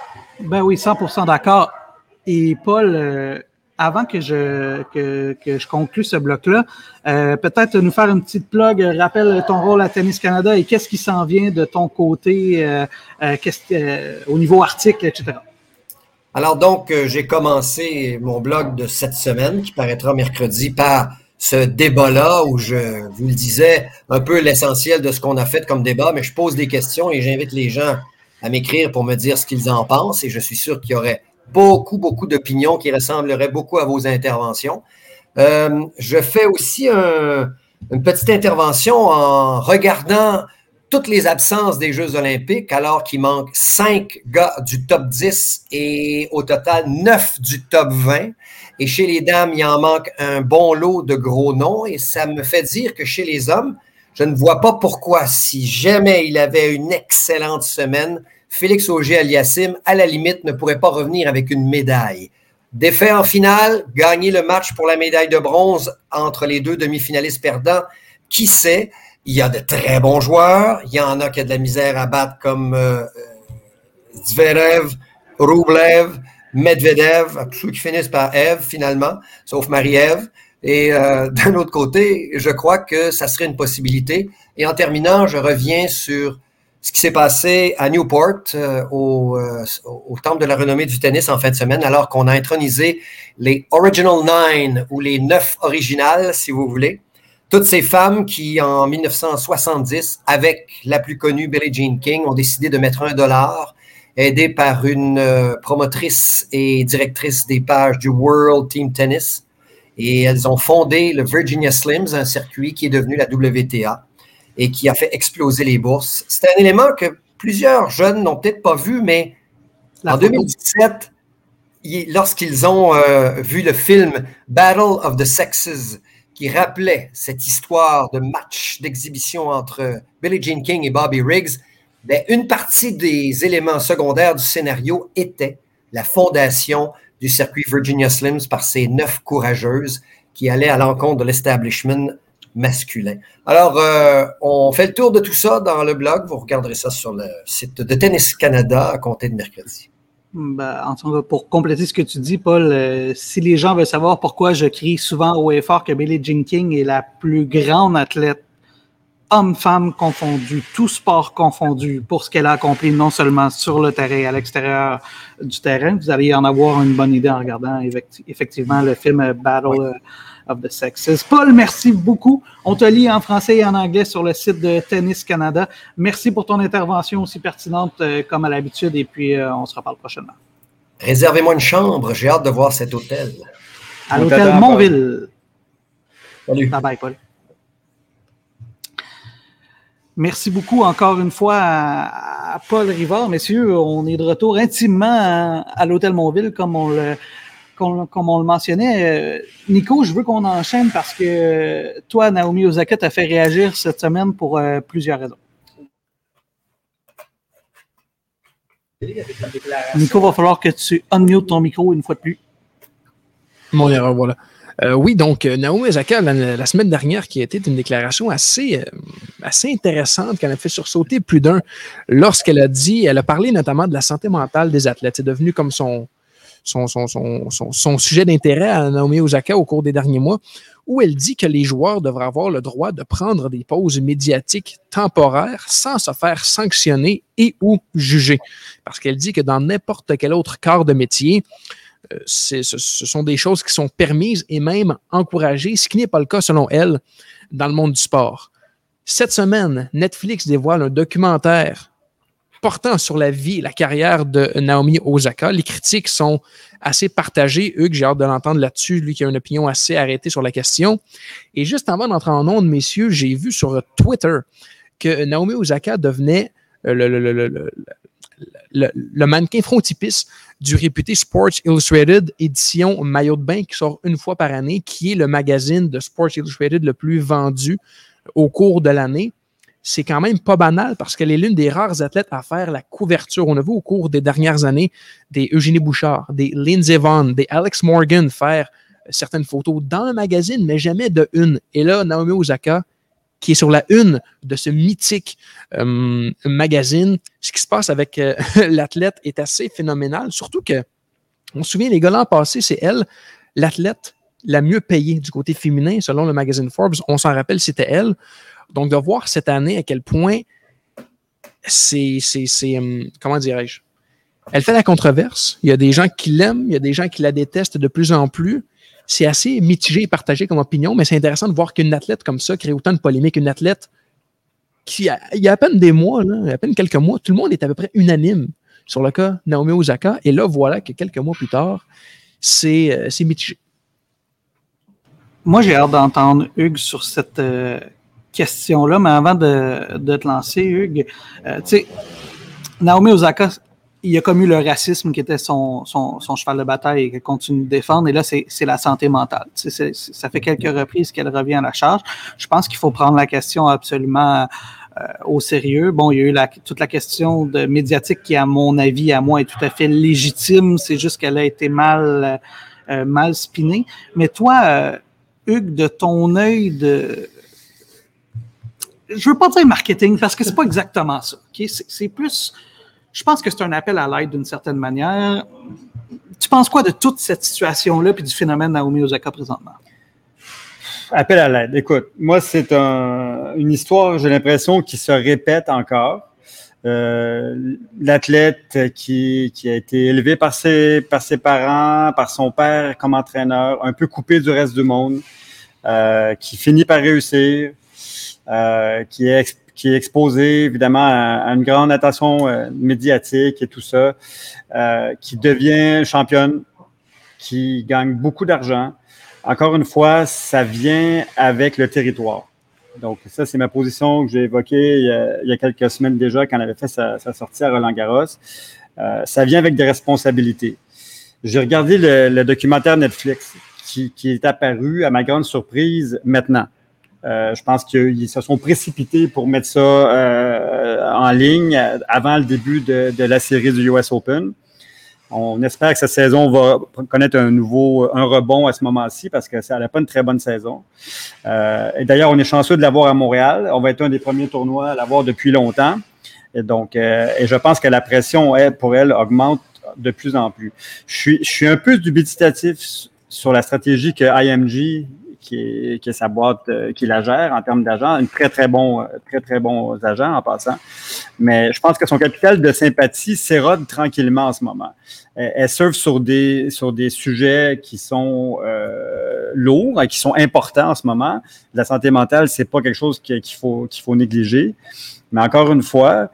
Ben oui, cent pour cent d'accord. Et Paul, euh, avant que je, que, que je conclue ce bloc-là, euh, peut-être nous faire une petite plug, rappelle ton rôle à Tennis Canada et qu'est-ce qui s'en vient de ton côté euh, euh, qu'est-ce, euh, au niveau article, et cetera. Alors donc, euh, j'ai commencé mon blog de cette semaine qui paraîtra mercredi par ce débat-là où je vous le disais, un peu l'essentiel de ce qu'on a fait comme débat, mais je pose des questions et j'invite les gens à m'écrire pour me dire ce qu'ils en pensent et je suis sûr qu'il y aurait beaucoup, beaucoup d'opinions qui ressembleraient beaucoup à vos interventions. Euh, je fais aussi un, une petite intervention en regardant toutes les absences des Jeux olympiques, alors qu'il manque cinq gars du top dix et au total neuf du top vingt. Et chez les dames, il en manque un bon lot de gros noms. Et ça me fait dire que chez les hommes, je ne vois pas pourquoi, si jamais il avait une excellente semaine, Félix Auger-Aliassime, à la limite, ne pourrait pas revenir avec une médaille. Défait en finale, gagner le match pour la médaille de bronze entre les deux demi-finalistes perdants, qui sait? Il y a de très bons joueurs. Il y en a qui a de la misère à battre comme euh, Zverev, Rublev, Medvedev, ceux qui finissent par Ève finalement, sauf Marie-Ève. Et euh, d'un autre côté, je crois que ça serait une possibilité. Et en terminant, je reviens sur ce qui s'est passé à Newport, euh, au, euh, au Temple de la renommée du tennis en fin de semaine, alors qu'on a intronisé les Original Nine, ou les neuf originales, si vous voulez. Toutes ces femmes qui, en dix-neuf cent soixante-dix, avec la plus connue Billie Jean King, ont décidé de mettre un dollar, aidées par une euh, promotrice et directrice des pages du World Team Tennis. Et elles ont fondé le Virginia Slims, un circuit qui est devenu la W T A et qui a fait exploser les bourses. C'est un élément que plusieurs jeunes n'ont peut-être pas vu, mais la en photo. deux mille dix-sept, lorsqu'ils ont euh, vu le film Battle of the Sexes, qui rappelait cette histoire de match d'exhibition entre Billie Jean King et Bobby Riggs, bien, une partie des éléments secondaires du scénario était la fondation du circuit Virginia Slims par ces neuf courageuses qui allaient à l'encontre de l'establishment masculin. Alors, euh, on fait le tour de tout ça dans le blog. Vous regarderez ça sur le site de Tennis Canada à compter de mercredi. Ben, en tout cas, pour compléter ce que tu dis, Paul, euh, si les gens veulent savoir pourquoi je crie souvent haut et fort que Billie Jean King est la plus grande athlète, hommes-femmes confondus, tout sport confondu, pour ce qu'elle a accompli non seulement sur le terrain et à l'extérieur du terrain, vous allez en avoir une bonne idée en regardant effectivement le film Battle oui. of the Sexes. Paul, merci beaucoup. On te lit en français et en anglais sur le site de Tennis Canada. Merci pour ton intervention aussi pertinente euh, comme à l'habitude et puis euh, on se reparle prochainement. Réservez-moi une chambre. J'ai hâte de voir cet hôtel. À l'hôtel Montville. Salut. Bye bye, Paul. Merci beaucoup encore une fois à, à Paul Rivard. Messieurs, on est de retour intimement à, à l'hôtel Montville, comme on le, comme, comme on le mentionnait. Nico, je veux qu'on enchaîne parce que toi, Naomi Osaka, t'as fait réagir cette semaine pour euh, plusieurs raisons. Nico, va falloir que tu unmutes ton micro une fois de plus. Mon erreur, voilà. Euh, oui, donc Naomi Osaka, la, la semaine dernière, qui a été une déclaration assez, euh, assez intéressante, qu'elle a fait sursauter plus d'un, lorsqu'elle a dit, elle a parlé notamment de la santé mentale des athlètes. C'est devenu comme son, son, son, son, son, son sujet d'intérêt à Naomi Osaka au cours des derniers mois, où elle dit que les joueurs devraient avoir le droit de prendre des pauses médiatiques temporaires sans se faire sanctionner et ou juger. Parce qu'elle dit que dans n'importe quel autre corps de métier, C'est, ce, ce sont des choses qui sont permises et même encouragées, ce qui n'est pas le cas, selon elle, dans le monde du sport. Cette semaine, Netflix dévoile un documentaire portant sur la vie et la carrière de Naomi Osaka. Les critiques sont assez partagées. Hugues, j'ai hâte de l'entendre là-dessus, lui qui a une opinion assez arrêtée sur la question. Et juste avant d'entrer en ondes, messieurs, j'ai vu sur Twitter que Naomi Osaka devenait le, le, le, le, le Le, le mannequin frontispice du réputé Sports Illustrated édition maillot de bain qui sort une fois par année, qui est le magazine de Sports Illustrated le plus vendu au cours de l'année. C'est quand même pas banal parce qu'elle est l'une des rares athlètes à faire la couverture. On a vu au cours des dernières années des Eugénie Bouchard, des Lindsey Vonn, des Alex Morgan faire certaines photos dans le magazine, mais jamais de une. Et là, Naomi Osaka, qui est sur la une de ce mythique euh, magazine. Ce qui se passe avec euh, l'athlète est assez phénoménal, surtout que, on se souvient, les gars, l'an passé, c'est elle, l'athlète la mieux payée du côté féminin, selon le magazine Forbes. On s'en rappelle, c'était elle. Donc, de voir cette année à quel point c'est, c'est, c'est euh, comment dirais-je, elle fait la controverse. Il y a des gens qui l'aiment, il y a des gens qui la détestent de plus en plus. C'est assez mitigé et partagé comme opinion, mais c'est intéressant de voir qu'une athlète comme ça crée autant de polémiques. Une athlète qui, il y a à peine des mois, là, il y a à peine quelques mois, tout le monde est à peu près unanime sur le cas Naomi Osaka. Et là, voilà que quelques mois plus tard, c'est, euh, c'est mitigé. Moi, j'ai hâte d'entendre Hugues sur cette euh, question-là, mais avant de, de te lancer, Hugues, euh, tu sais, Naomi Osaka, il y a comme eu le racisme qui était son, son, son cheval de bataille et qu'elle continue de défendre. Et là, c'est, c'est la santé mentale. C'est, c'est, ça fait quelques reprises qu'elle revient à la charge. Je pense qu'il faut prendre la question absolument euh, au sérieux. Bon, il y a eu la, toute la question de médiatique qui, à mon avis, à moi, est tout à fait légitime. C'est juste qu'elle a été mal, euh, mal spinée. Mais toi, euh, Hugues, de ton œil de... Je veux pas dire marketing parce que c'est pas exactement ça. Okay? C'est, c'est plus... je pense que c'est un appel à l'aide d'une certaine manière. Tu penses quoi de toute cette situation-là puis du phénomène Naomi Osaka présentement? Appel à l'aide. Écoute, moi, c'est un, une histoire, j'ai l'impression, qui se répète encore. Euh, l'athlète qui, qui a été élevé par ses, par ses parents, par son père comme entraîneur, un peu coupé du reste du monde, euh, qui finit par réussir, euh, qui est exp- qui est exposé évidemment à, à une grande attention euh, médiatique et tout ça, euh, qui devient championne, qui gagne beaucoup d'argent. Encore une fois, ça vient avec le territoire. Donc, ça, c'est ma position que j'ai évoquée il y a, il y a quelques semaines déjà quand elle avait fait sa, sa sortie à Roland-Garros. Euh, ça vient avec des responsabilités. J'ai regardé le, le documentaire Netflix qui, qui est apparu, à ma grande surprise, maintenant. Euh, je pense qu'ils se sont précipités pour mettre ça euh, en ligne avant le début de, de la série du U S Open. On espère que cette saison va connaître un nouveau un rebond à ce moment-ci parce que ça n'a pas une très bonne saison. Euh, et d'ailleurs, on est chanceux de l'avoir à Montréal. On va être un des premiers tournois à l'avoir depuis longtemps. Et donc, euh, et je pense que la pression elle, pour elle augmente de plus en plus. Je suis, je suis un peu dubitatif sur la stratégie que I M G, qui est, qui est sa boîte, euh, qui la gère en termes d'agents, un très, très bon, très, très bons agents en passant. Mais je pense que son capital de sympathie s'érode tranquillement en ce moment. Elle, elle surfe sur des, sur des sujets qui sont euh, lourds et qui sont importants en ce moment. La santé mentale, c'est pas quelque chose qu'il faut, qu'il faut négliger. Mais encore une fois,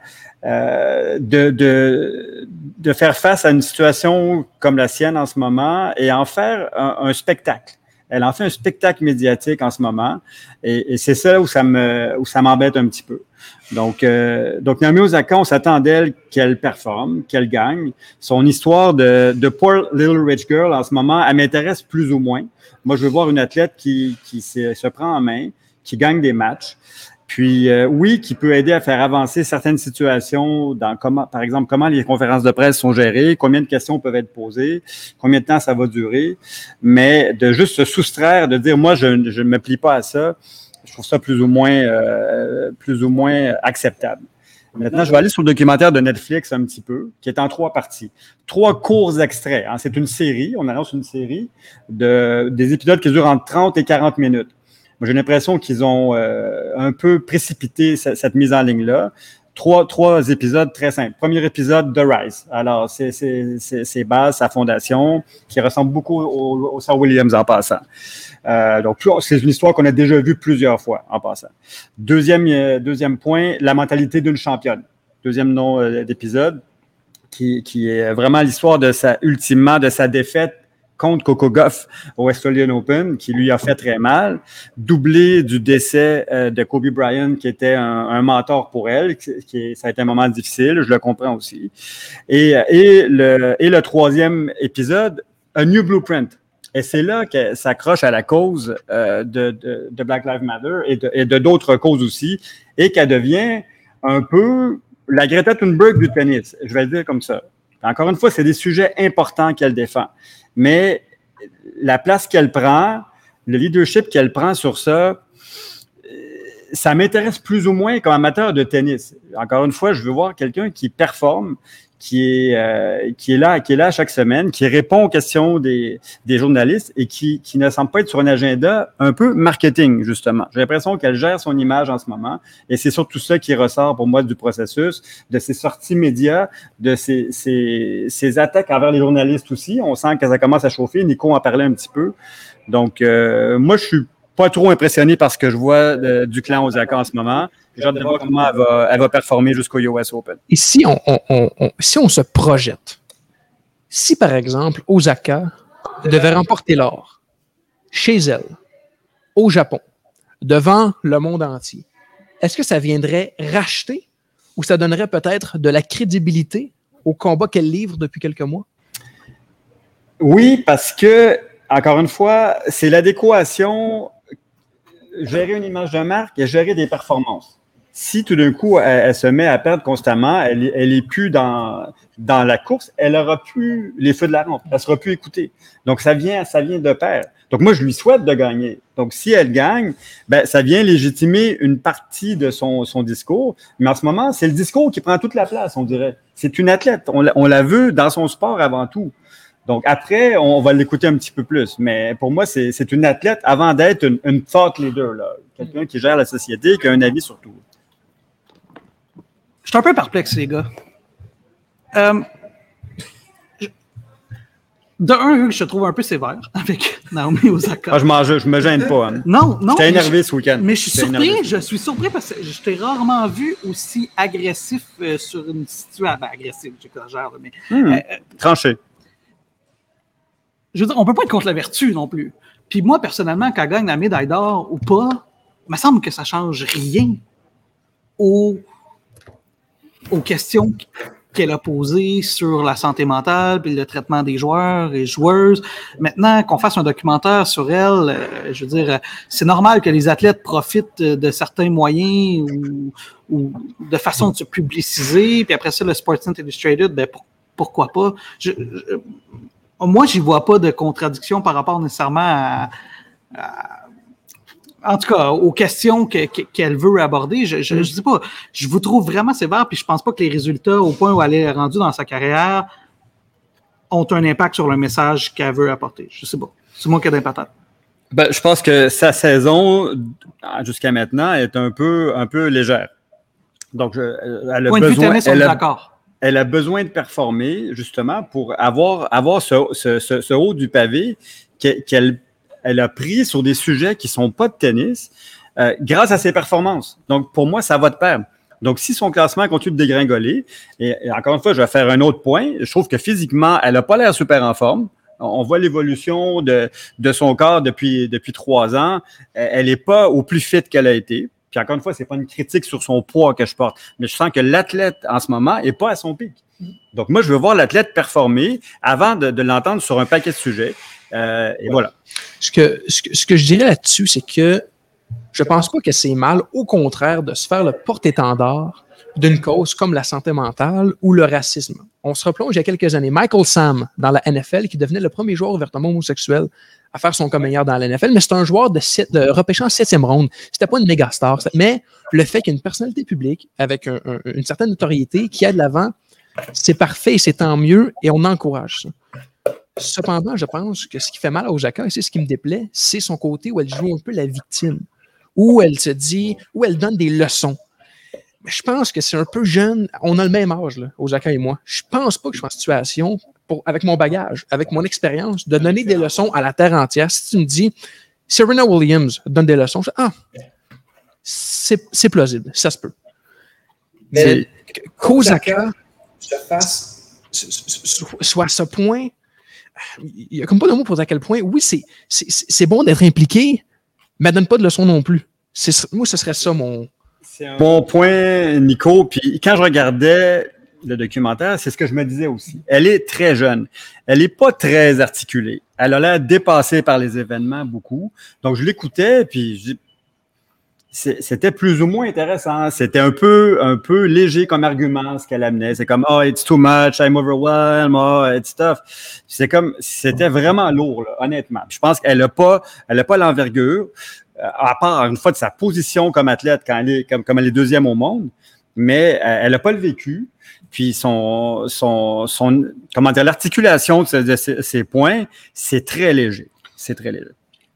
euh, de, de, de faire face à une situation comme la sienne en ce moment et en faire un, un spectacle. Elle en fait un spectacle médiatique en ce moment, et, et c'est ça où ça me où ça m'embête un petit peu. Donc, euh, donc Naomi Osaka, on s'attend d'elle qu'elle performe, qu'elle gagne. Son histoire de, de Poor Little Rich Girl en ce moment, elle m'intéresse plus ou moins. Moi, je veux voir une athlète qui qui se, se prend en main, qui gagne des matchs. Puis euh, oui, qui peut aider à faire avancer certaines situations dans comment, par exemple, comment les conférences de presse sont gérées, combien de questions peuvent être posées, combien de temps ça va durer, mais de juste se soustraire, de dire moi je ne me plie pas à ça, je trouve ça plus ou moins euh, plus ou moins acceptable. Maintenant, je vais aller sur le documentaire de Netflix un petit peu, qui est en trois parties. Trois courts extraits. Hein. C'est une série, on annonce une série de des épisodes qui durent entre trente et quarante minutes. Moi, j'ai l'impression qu'ils ont euh, un peu précipité cette, cette mise en ligne-là. Trois, trois épisodes très simples. Premier épisode, The Rise. Alors, c'est, c'est, c'est, c'est base, sa fondation, qui ressemble beaucoup au, au Sir Williams en passant. Euh, donc, c'est une histoire qu'on a déjà vue plusieurs fois en passant. Deuxième, euh, deuxième point, la mentalité d'une championne. Deuxième nom euh, d'épisode, qui, qui est vraiment l'histoire de sa, ultimement, de sa défaite contre Coco Gauff au Australian Open, qui lui a fait très mal, doublé du décès euh, de Kobe Bryant, qui était un, un mentor pour elle, qui, qui ça a été un moment difficile, je le comprends aussi. Et, et, le, et le troisième épisode, A New Blueprint. Et c'est là qu'elle s'accroche à la cause euh, de, de, de Black Lives Matter et de, et de d'autres causes aussi, et qu'elle devient un peu la Greta Thunberg du tennis, je vais le dire comme ça. Encore une fois, c'est des sujets importants qu'elle défend. Mais la place qu'elle prend, le leadership qu'elle prend sur ça, ça m'intéresse plus ou moins comme amateur de tennis. Encore une fois, je veux voir quelqu'un qui performe, qui est, euh, qui est là, qui est là chaque semaine, qui répond aux questions des, des journalistes et qui, qui ne semble pas être sur un agenda un peu marketing, justement. J'ai l'impression qu'elle gère son image en ce moment et c'est surtout ça qui ressort pour moi du processus, de ses sorties médias, de ses, ses, ses attaques envers les journalistes aussi. On sent que ça commence à chauffer. Nico en parlait un petit peu. Donc, euh, moi, je suis pas trop impressionné par ce que je vois de, du clan Osaka en ce moment. J'ai hâte de voir comment elle va, elle va performer jusqu'au U S Open. Et si on, on, on, on, si on se projette, si par exemple Osaka devait remporter l'or chez elle, au Japon, devant le monde entier, est-ce que ça viendrait racheter ou ça donnerait peut-être de la crédibilité au combat qu'elle livre depuis quelques mois? Oui, parce que, encore une fois, c'est l'adéquation, gérer une image de marque et gérer des performances. Si tout d'un coup, elle, elle se met à perdre constamment, elle, elle est plus dans, dans la course, elle aura plus les feux de la rampe, elle sera plus écoutée. Donc, ça vient, ça vient de pair. Donc, moi, je lui souhaite de gagner. Donc, si elle gagne, ben, ça vient légitimer une partie de son, son discours. Mais en ce moment, c'est le discours qui prend toute la place, on dirait. C'est une athlète. On l'a, on la veut dans son sport avant tout. Donc, après, on va l'écouter un petit peu plus. Mais pour moi, c'est, c'est une athlète avant d'être une, une thought leader, là. Quelqu'un qui gère la société, qui a un avis sur tout. Je suis un peu perplexe, les gars. Euh, je, de un, je te trouve un peu sévère avec Naomi Osaka. Ah, je, m'en, je, je me gêne pas. Hein. Non, non. J'étais énervé ce week-end. Mais je suis J'étais surpris, énervé. je suis surpris parce que je t'ai rarement vu aussi agressif euh, sur une situation. Ben, agressif, j'exagère, mais. Hmm, euh, tranché. Je veux dire, on peut pas être contre la vertu non plus. Puis moi, personnellement, quand elle gagne la médaille d'or ou pas, il me semble que ça change rien aux, aux questions qu'elle a posées sur la santé mentale puis le traitement des joueurs et joueuses. Maintenant, qu'on fasse un documentaire sur elle, euh, je veux dire, c'est normal que les athlètes profitent de certains moyens ou, ou de façon de se publiciser. Puis après ça, le Sports Illustrated, ben pour, pourquoi pas? Je, je, moi, j'y vois pas de contradiction par rapport nécessairement à, à en tout cas, aux questions que, que, qu'elle veut aborder. Je, je, je dis pas, je vous trouve vraiment sévère, puis je pense pas que les résultats, au point où elle est rendue dans sa carrière, ont un impact sur le message qu'elle veut apporter. Je sais pas. C'est moi qui ai des patates. Ben, je pense que sa saison, jusqu'à maintenant, est un peu, un peu légère. Donc, je, elle a Point de besoin, vue tennis, on elle est a, d'accord. Elle a besoin de performer, justement, pour avoir, avoir ce, ce, ce, ce haut du pavé qu'elle elle a pris sur des sujets qui ne sont pas de tennis euh, grâce à ses performances. Donc, pour moi, ça va de pair. Donc, si son classement continue de dégringoler, et, et encore une fois, je vais faire un autre point, je trouve que physiquement, elle n'a pas l'air super en forme. On voit l'évolution de, de son corps depuis, depuis trois ans. Elle n'est pas au plus fit qu'elle a été. Puis encore une fois, ce n'est pas une critique sur son poids que je porte, mais je sens que l'athlète, en ce moment, n'est pas à son pic. Donc, moi, je veux voir l'athlète performer avant de, de l'entendre sur un paquet de sujets. Euh, et voilà. Ce que, ce que, ce que je dirais là-dessus, c'est que je pense pas que c'est mal, au contraire, de se faire le porte-étendard d'une cause comme la santé mentale ou le racisme. On se replonge il y a quelques années. Michael Sam, dans la N F L, qui devenait le premier joueur ouvertement homosexuel à faire son cas meilleur dans la N F L, mais c'est un joueur de, sept, de repêché en septième ronde. C'était pas une méga star, mais le fait qu'il y ait une personnalité publique avec un, un, une certaine notoriété qui a de l'avant, c'est parfait et c'est tant mieux et on encourage ça. Cependant, je pense que ce qui fait mal à Osaka, et c'est ce qui me déplaît, c'est son côté où elle joue un peu la victime, où elle se dit, où elle donne des leçons. Mais je pense que c'est un peu jeune. On a le même âge, là, Osaka et moi. Je pense pas que je suis en situation, pour, avec mon bagage, avec mon expérience, de donner des leçons à la terre entière. Si tu me dis, Serena Williams donne des leçons, je dis, ah, c'est, c'est plausible, ça se peut. Mais qu'Osaka se fasse, soit à ce point, il n'y a comme pas de mots pour dire à quel point, oui, c'est, c'est, c'est bon d'être impliqué, mais elle ne donne pas de leçons non plus. C'est, moi, ce serait ça mon... C'est un bon point, Nico. Puis quand je regardais le documentaire, c'est ce que je me disais aussi. Elle est très jeune. Elle n'est pas très articulée. Elle a l'air dépassée par les événements beaucoup. Donc, je l'écoutais, puis je dis, c'était plus ou moins intéressant. C'était un peu, un peu léger comme argument, ce qu'elle amenait. C'est comme, oh, it's too much, I'm overwhelmed, oh, it's tough. C'est comme, c'était vraiment lourd, là, honnêtement. Puis je pense qu'elle n'a pas, elle n'a pas l'envergure, euh, à part, une fois, de sa position comme athlète, quand elle est, comme, comme elle est deuxième au monde, mais euh, elle n'a pas le vécu. Puis son, son, son, comment dire, l'articulation de, de ses, ses points, c'est très léger. C'est très léger.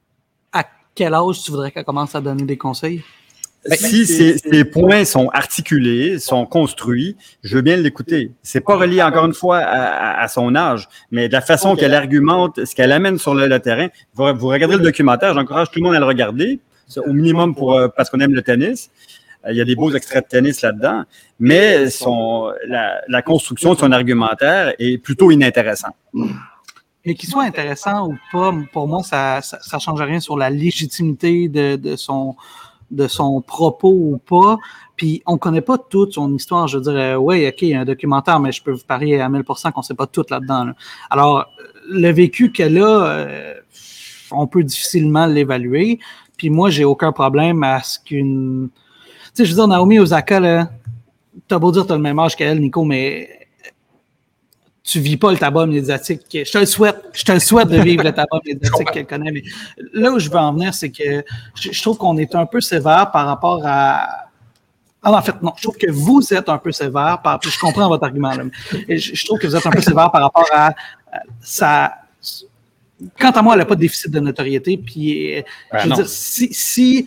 Quel âge tu voudrais qu'elle commence à donner des conseils? Si ces, ces points sont articulés, sont construits, je veux bien l'écouter. C'est pas relié, encore une fois, à, à son âge, mais de la façon qu'elle argumente, ce qu'elle amène sur le, le terrain. Vous, vous regardez le documentaire, j'encourage tout le monde à le regarder, au minimum pour, parce qu'on aime le tennis. Il y a des beaux extraits de tennis là-dedans, mais son, la, la construction de son argumentaire est plutôt inintéressante. Mais qu'il soit intéressant ou pas, pour moi, ça ça, ça change rien sur la légitimité de, de son de son propos ou pas. Puis on connaît pas toute son histoire. Je veux dire, euh, oui, OK, il y a un documentaire, mais je peux vous parier à mille pour cent qu'on sait pas tout là-dedans. Là. Alors, le vécu qu'elle a, euh, on peut difficilement l'évaluer. Puis moi, j'ai aucun problème à ce qu'une... Tu sais, je veux dire, Naomi Osaka, là, t'as beau dire que t'as le même âge qu'elle, Nico, mais... tu vis pas le tabac médiatique. Je te le souhaite. Je te le souhaite de vivre le tabac médiatique qu'elle connaît. Mais là où je veux en venir, c'est que je, je trouve qu'on est un peu sévère par rapport à... Ah, en fait, non. Je trouve que vous êtes un peu sévère. Par... Je comprends votre argument. Là. Je, je trouve que vous êtes un peu sévère par rapport à, à ça. Quant à moi, elle n'a pas de déficit de notoriété. Puis, ben je veux non. dire, si, si,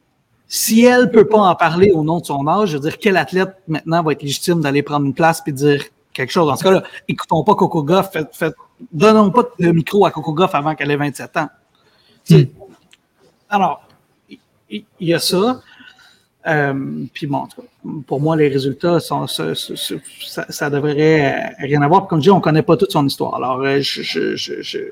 si elle ne peut pas en parler au nom de son âge, je veux dire, quel athlète maintenant va être légitime d'aller prendre une place et dire quelque chose? Dans ce cas-là, écoutons pas Coco Gauff. Fait, fait, donnons pas le micro à Coco Gauff avant qu'elle ait vingt-sept ans. Mm. Alors, il y, y, y a ça. Euh, puis bon, pour moi, les résultats, sont, ça, ça, ça devrait rien avoir. Comme je dis, on ne connaît pas toute son histoire. Alors, je, je, je, je,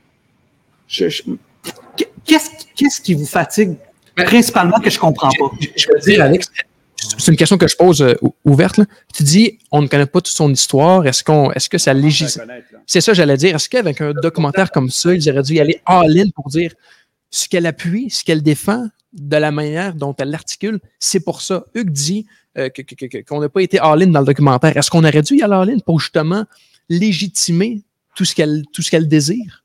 je, je qu'est-ce, qu'est-ce qui vous fatigue principalement que je ne comprends pas? Je, je veux dire, Alex, c'est une question que je pose euh, ouverte. Là. Tu dis, on ne connaît pas toute son histoire. Est-ce, qu'on, est-ce que ça légitime? C'est ça, j'allais dire. Est-ce qu'avec un documentaire comme ça, ils auraient dû y aller all-in pour dire ce qu'elle appuie, ce qu'elle défend, de la manière dont elle l'articule, c'est pour ça. Hugues dit euh, que, que, que, qu'on n'a pas été all-in dans le documentaire. Est-ce qu'on aurait dû y aller all-in pour justement légitimer tout ce qu'elle, tout ce qu'elle désire?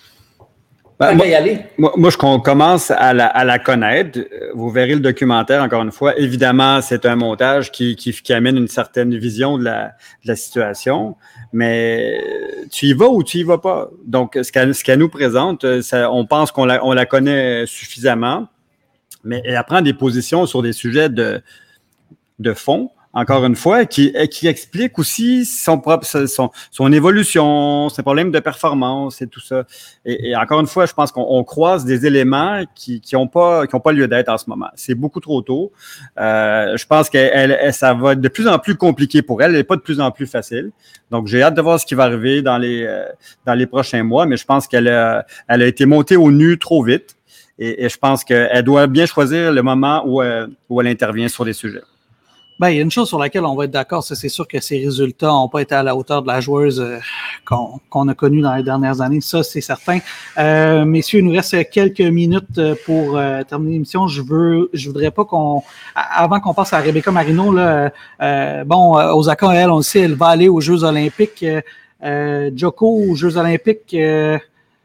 Ben, moi, y aller. Moi, moi, je commence à la, à la connaître. Vous verrez le documentaire, encore une fois. Évidemment, c'est un montage qui, qui, qui amène une certaine vision de la, de la situation, mais tu y vas ou tu y vas pas. Donc, ce qu'elle, ce qu'elle nous présente, ça, on pense qu'on la, on la connaît suffisamment, mais elle prend des positions sur des sujets de, de fond, encore une fois, qui, qui explique aussi son propre, son, son évolution, ses problèmes de performance et tout ça. Et, et encore une fois, je pense qu'on on croise des éléments qui qui ont pas qui ont pas lieu d'être en ce moment. C'est beaucoup trop tôt. Euh, je pense que elle, elle, ça va être de plus en plus compliqué pour elle. Elle n'est pas de plus en plus facile. Donc, j'ai hâte de voir ce qui va arriver dans les euh, dans les prochains mois. Mais je pense qu'elle a, elle a été montée au nu trop vite. Et, et je pense qu'elle doit bien choisir le moment où elle, où elle intervient sur les sujets. Ben, il y a une chose sur laquelle on va être d'accord, c'est, c'est sûr que ces résultats n'ont pas été à la hauteur de la joueuse euh, qu'on, qu'on a connue dans les dernières années. Ça, c'est certain. Euh, messieurs, il nous reste quelques minutes pour euh, terminer l'émission. Je veux, je voudrais pas qu'on, avant qu'on passe à Rebecca Marino, là, euh, bon, Osaka, elle, on le sait, elle va aller aux Jeux olympiques. Euh, Joko aux Jeux olympiques, euh,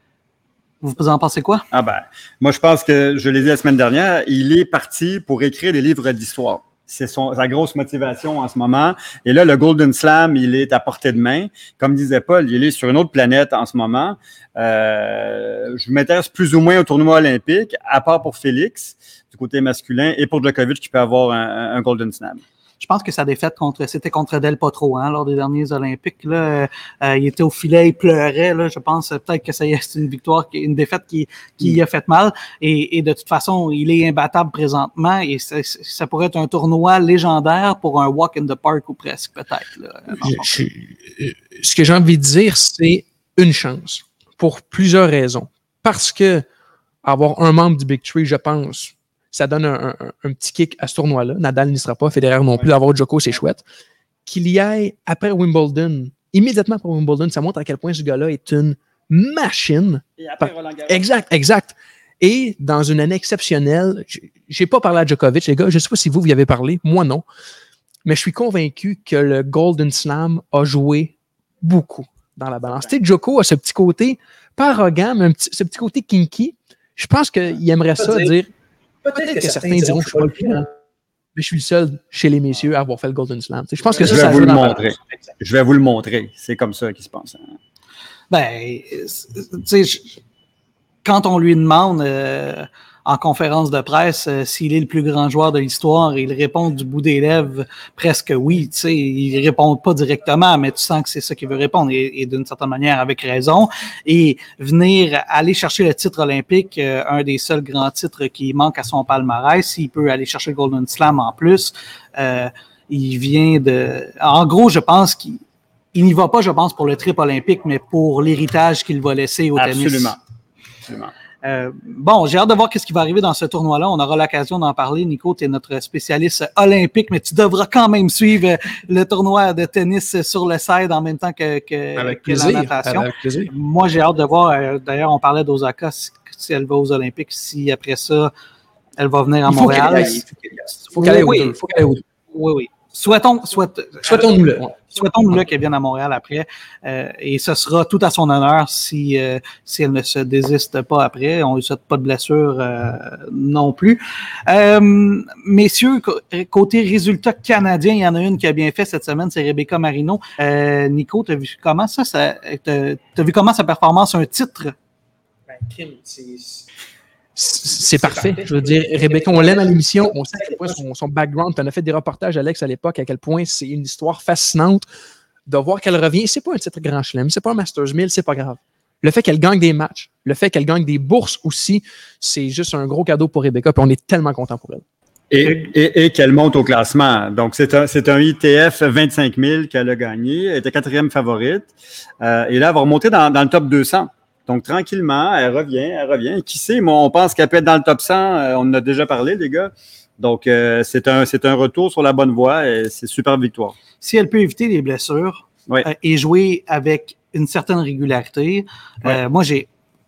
vous en pensez quoi? Ah ben, moi, je pense que, je l'ai dit la semaine dernière, il est parti pour écrire des livres d'histoire. C'est son, sa grosse motivation en ce moment. Et là, le Golden Slam, il est à portée de main. Comme disait Paul, il est sur une autre planète en ce moment. Euh, je m'intéresse plus ou moins au tournoi olympique, à part pour Félix, du côté masculin, et pour Djokovic, qui peut avoir un, un Golden Slam. Je pense que sa défaite contre, c'était contre Del Potro, hein, lors des derniers Olympiques. Là, euh, il était au filet, il pleurait. Là, je pense peut-être que ça y est, c'est une victoire, une défaite qui, qui mm. a fait mal. Et, et de toute façon, il est imbattable présentement. Et ça, ça pourrait être un tournoi légendaire pour un walk in the park ou presque, peut-être. Là, je, je, ce que j'ai envie de dire, c'est une chance pour plusieurs raisons. Parce que avoir un membre du Big Three, je pense, ça donne un, un, un petit kick à ce tournoi-là. Nadal n'y sera pas, Federer non plus. Avoir Djoko, c'est chouette. Qu'il y ait, après Wimbledon, immédiatement après Wimbledon, ça montre à quel point ce gars-là est une machine. Et après Roland Garros. Exact, exact. Et dans une année exceptionnelle, j'ai pas parlé à Djokovic, les gars. Je sais pas si vous, vous y avez parlé. Moi, non. Mais je suis convaincu que le Golden Slam a joué beaucoup dans la balance. Tu sais, Djoko a ce petit côté, pas arrogant, mais un petit, ce petit côté kinky. Je pense qu'il aimerait ça dire... dire Peut-être, Peut-être que, que certains diront que je suis pas le plus, hein. Mais je suis le seul chez les messieurs à avoir fait le Golden Slam. Je pense que ça, je vais ça vous le montrer. Je vais vous le montrer. C'est comme ça qu'il se passe. Ben, tu sais, quand on lui demande euh, en conférence de presse euh, s'il est le plus grand joueur de l'histoire, il répond du bout des lèvres presque oui. Tu sais, il répond pas directement, mais tu sens que c'est ça qu'il veut répondre et, et d'une certaine manière avec raison. Et venir aller chercher le titre olympique, euh, un des seuls grands titres qui manque à son palmarès, s'il peut aller chercher le Golden Slam en plus, euh, il vient de... En gros, je pense qu'il il n'y va pas, je pense, pour le triple olympique, mais pour l'héritage qu'il va laisser au Absolument. tennis. Absolument. Euh, bon, j'ai hâte de voir ce qui va arriver dans ce tournoi-là. On aura l'occasion d'en parler. Nico, tu es notre spécialiste olympique, mais tu devras quand même suivre le tournoi de tennis sur le side en même temps que, que, avec que plaisir, la natation. Avec plaisir. Moi, j'ai hâte de voir. D'ailleurs, on parlait d'Osaka, si, si elle va aux Olympiques, si après ça, elle va venir à il faut Montréal. Qu'elle aille, il faut qu'elle aille. Il faut qu'elle aille oui, aux deux. Il faut qu'elle aille aux deux. Oui, oui. Souhaitons, souhait, Souhaitons-nous-le. Ouais. Souhaitons-nous-le qu'elle vienne à Montréal après. Euh, et ce sera tout à son honneur si, euh, si elle ne se désiste pas après. On ne lui souhaite pas de blessure euh, non plus. Euh, messieurs, côté résultat canadien, il y en a une qui a bien fait cette semaine, c'est Rebecca Marino. Euh, Nico, tu as vu comment ça? ça t'as, t'as vu comment sa performance, un titre? Ben, c'est... C'est parfait. parfait. Je veux dire, Rebecca, on l'aime à l'émission. On sait à quel point son, son background. On a fait des reportages, Alex, à l'époque, à quel point c'est une histoire fascinante de voir qu'elle revient. C'est pas un titre Grand Chelem, c'est pas un Masters mille, c'est pas grave. Le fait qu'elle gagne des matchs, le fait qu'elle gagne des bourses aussi, c'est juste un gros cadeau pour Rebecca. Puis on est tellement content pour elle. Et, et, et qu'elle monte au classement. Donc, c'est un, c'est un I T F vingt-cinq mille qu'elle a gagné. Elle était quatrième favorite. Euh, et là, elle va remonter dans, dans le top deux cents. Donc, tranquillement, elle revient, elle revient. Qui sait, moi, on pense qu'elle peut être dans le top cent. Euh, on en a déjà parlé, les gars. Donc, euh, c'est un, c'est un retour sur la bonne voie et c'est super victoire. Si elle peut éviter les blessures oui. euh, et jouer avec une certaine régularité, oui. euh, moi, j'ai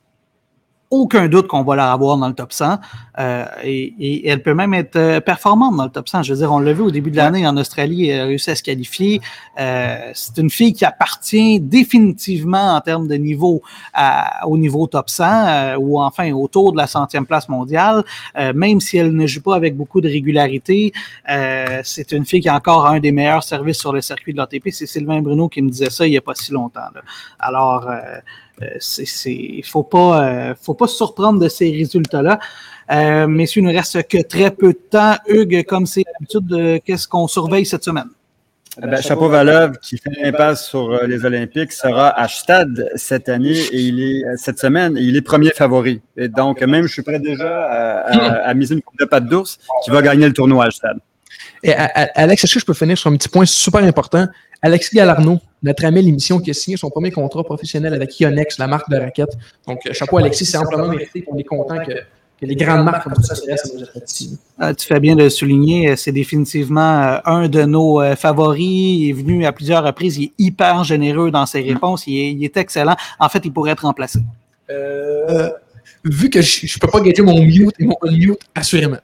aucun doute qu'on va la avoir dans le top cent. Euh, et, et elle peut même être euh, performante dans le top cent. Je veux dire, on l'a vu au début de l'année en Australie, elle a réussi à se qualifier. Euh, c'est une fille qui appartient définitivement en termes de niveau à, au niveau top cent euh, ou enfin autour de la centième place mondiale. Euh, même si elle ne joue pas avec beaucoup de régularité, euh, c'est une fille qui a encore un des meilleurs services sur le circuit de l'A T P. C'est Sylvain Bruno qui me disait ça il n'y a pas si longtemps. Là. Alors, euh, Euh, c'est, c'est, faut pas, euh, faut pas se surprendre de ces résultats-là. Euh, messieurs, il ne reste que très peu de temps. Hugues, comme c'est l'habitude, euh, qu'est-ce qu'on surveille cette semaine? Eh ben, Shapovalov, qui fait l'impasse sur euh, les Olympiques, sera à Stade cette année et il est cette semaine et il est premier favori. Et donc, même je suis prêt déjà à, à, à miser une coupe de pattes d'ours qui va gagner le tournoi à Stade. Et à, à, Alex, est-ce que je peux finir sur un petit point super important? Alexis Galarno, notre ami à l'émission, qui a signé son premier contrat professionnel avec Yonex, la marque de raquettes. Donc, chapeau Alexis, c'est amplement mérité. On est content que, que les grandes marques comme ça s'intéressent à nos athlètes. Ah, tu fais bien de le souligner. C'est définitivement euh, un de nos euh, favoris. Il est venu à plusieurs reprises. Il est hyper généreux dans ses réponses. Il est, il est excellent. En fait, il pourrait être remplacé. Euh, vu que je ne peux pas gager mon mute et mon unmute, assurément.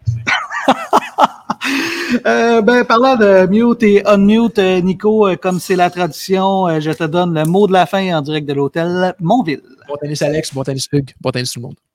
Euh, ben, parlant de mute et unmute, euh, Nico, euh, comme c'est la tradition, euh, je te donne le mot de la fin en direct de l'hôtel Montville. Bon tennis, Alex. Bon tennis, Hugues. Bon tennis, tout le monde.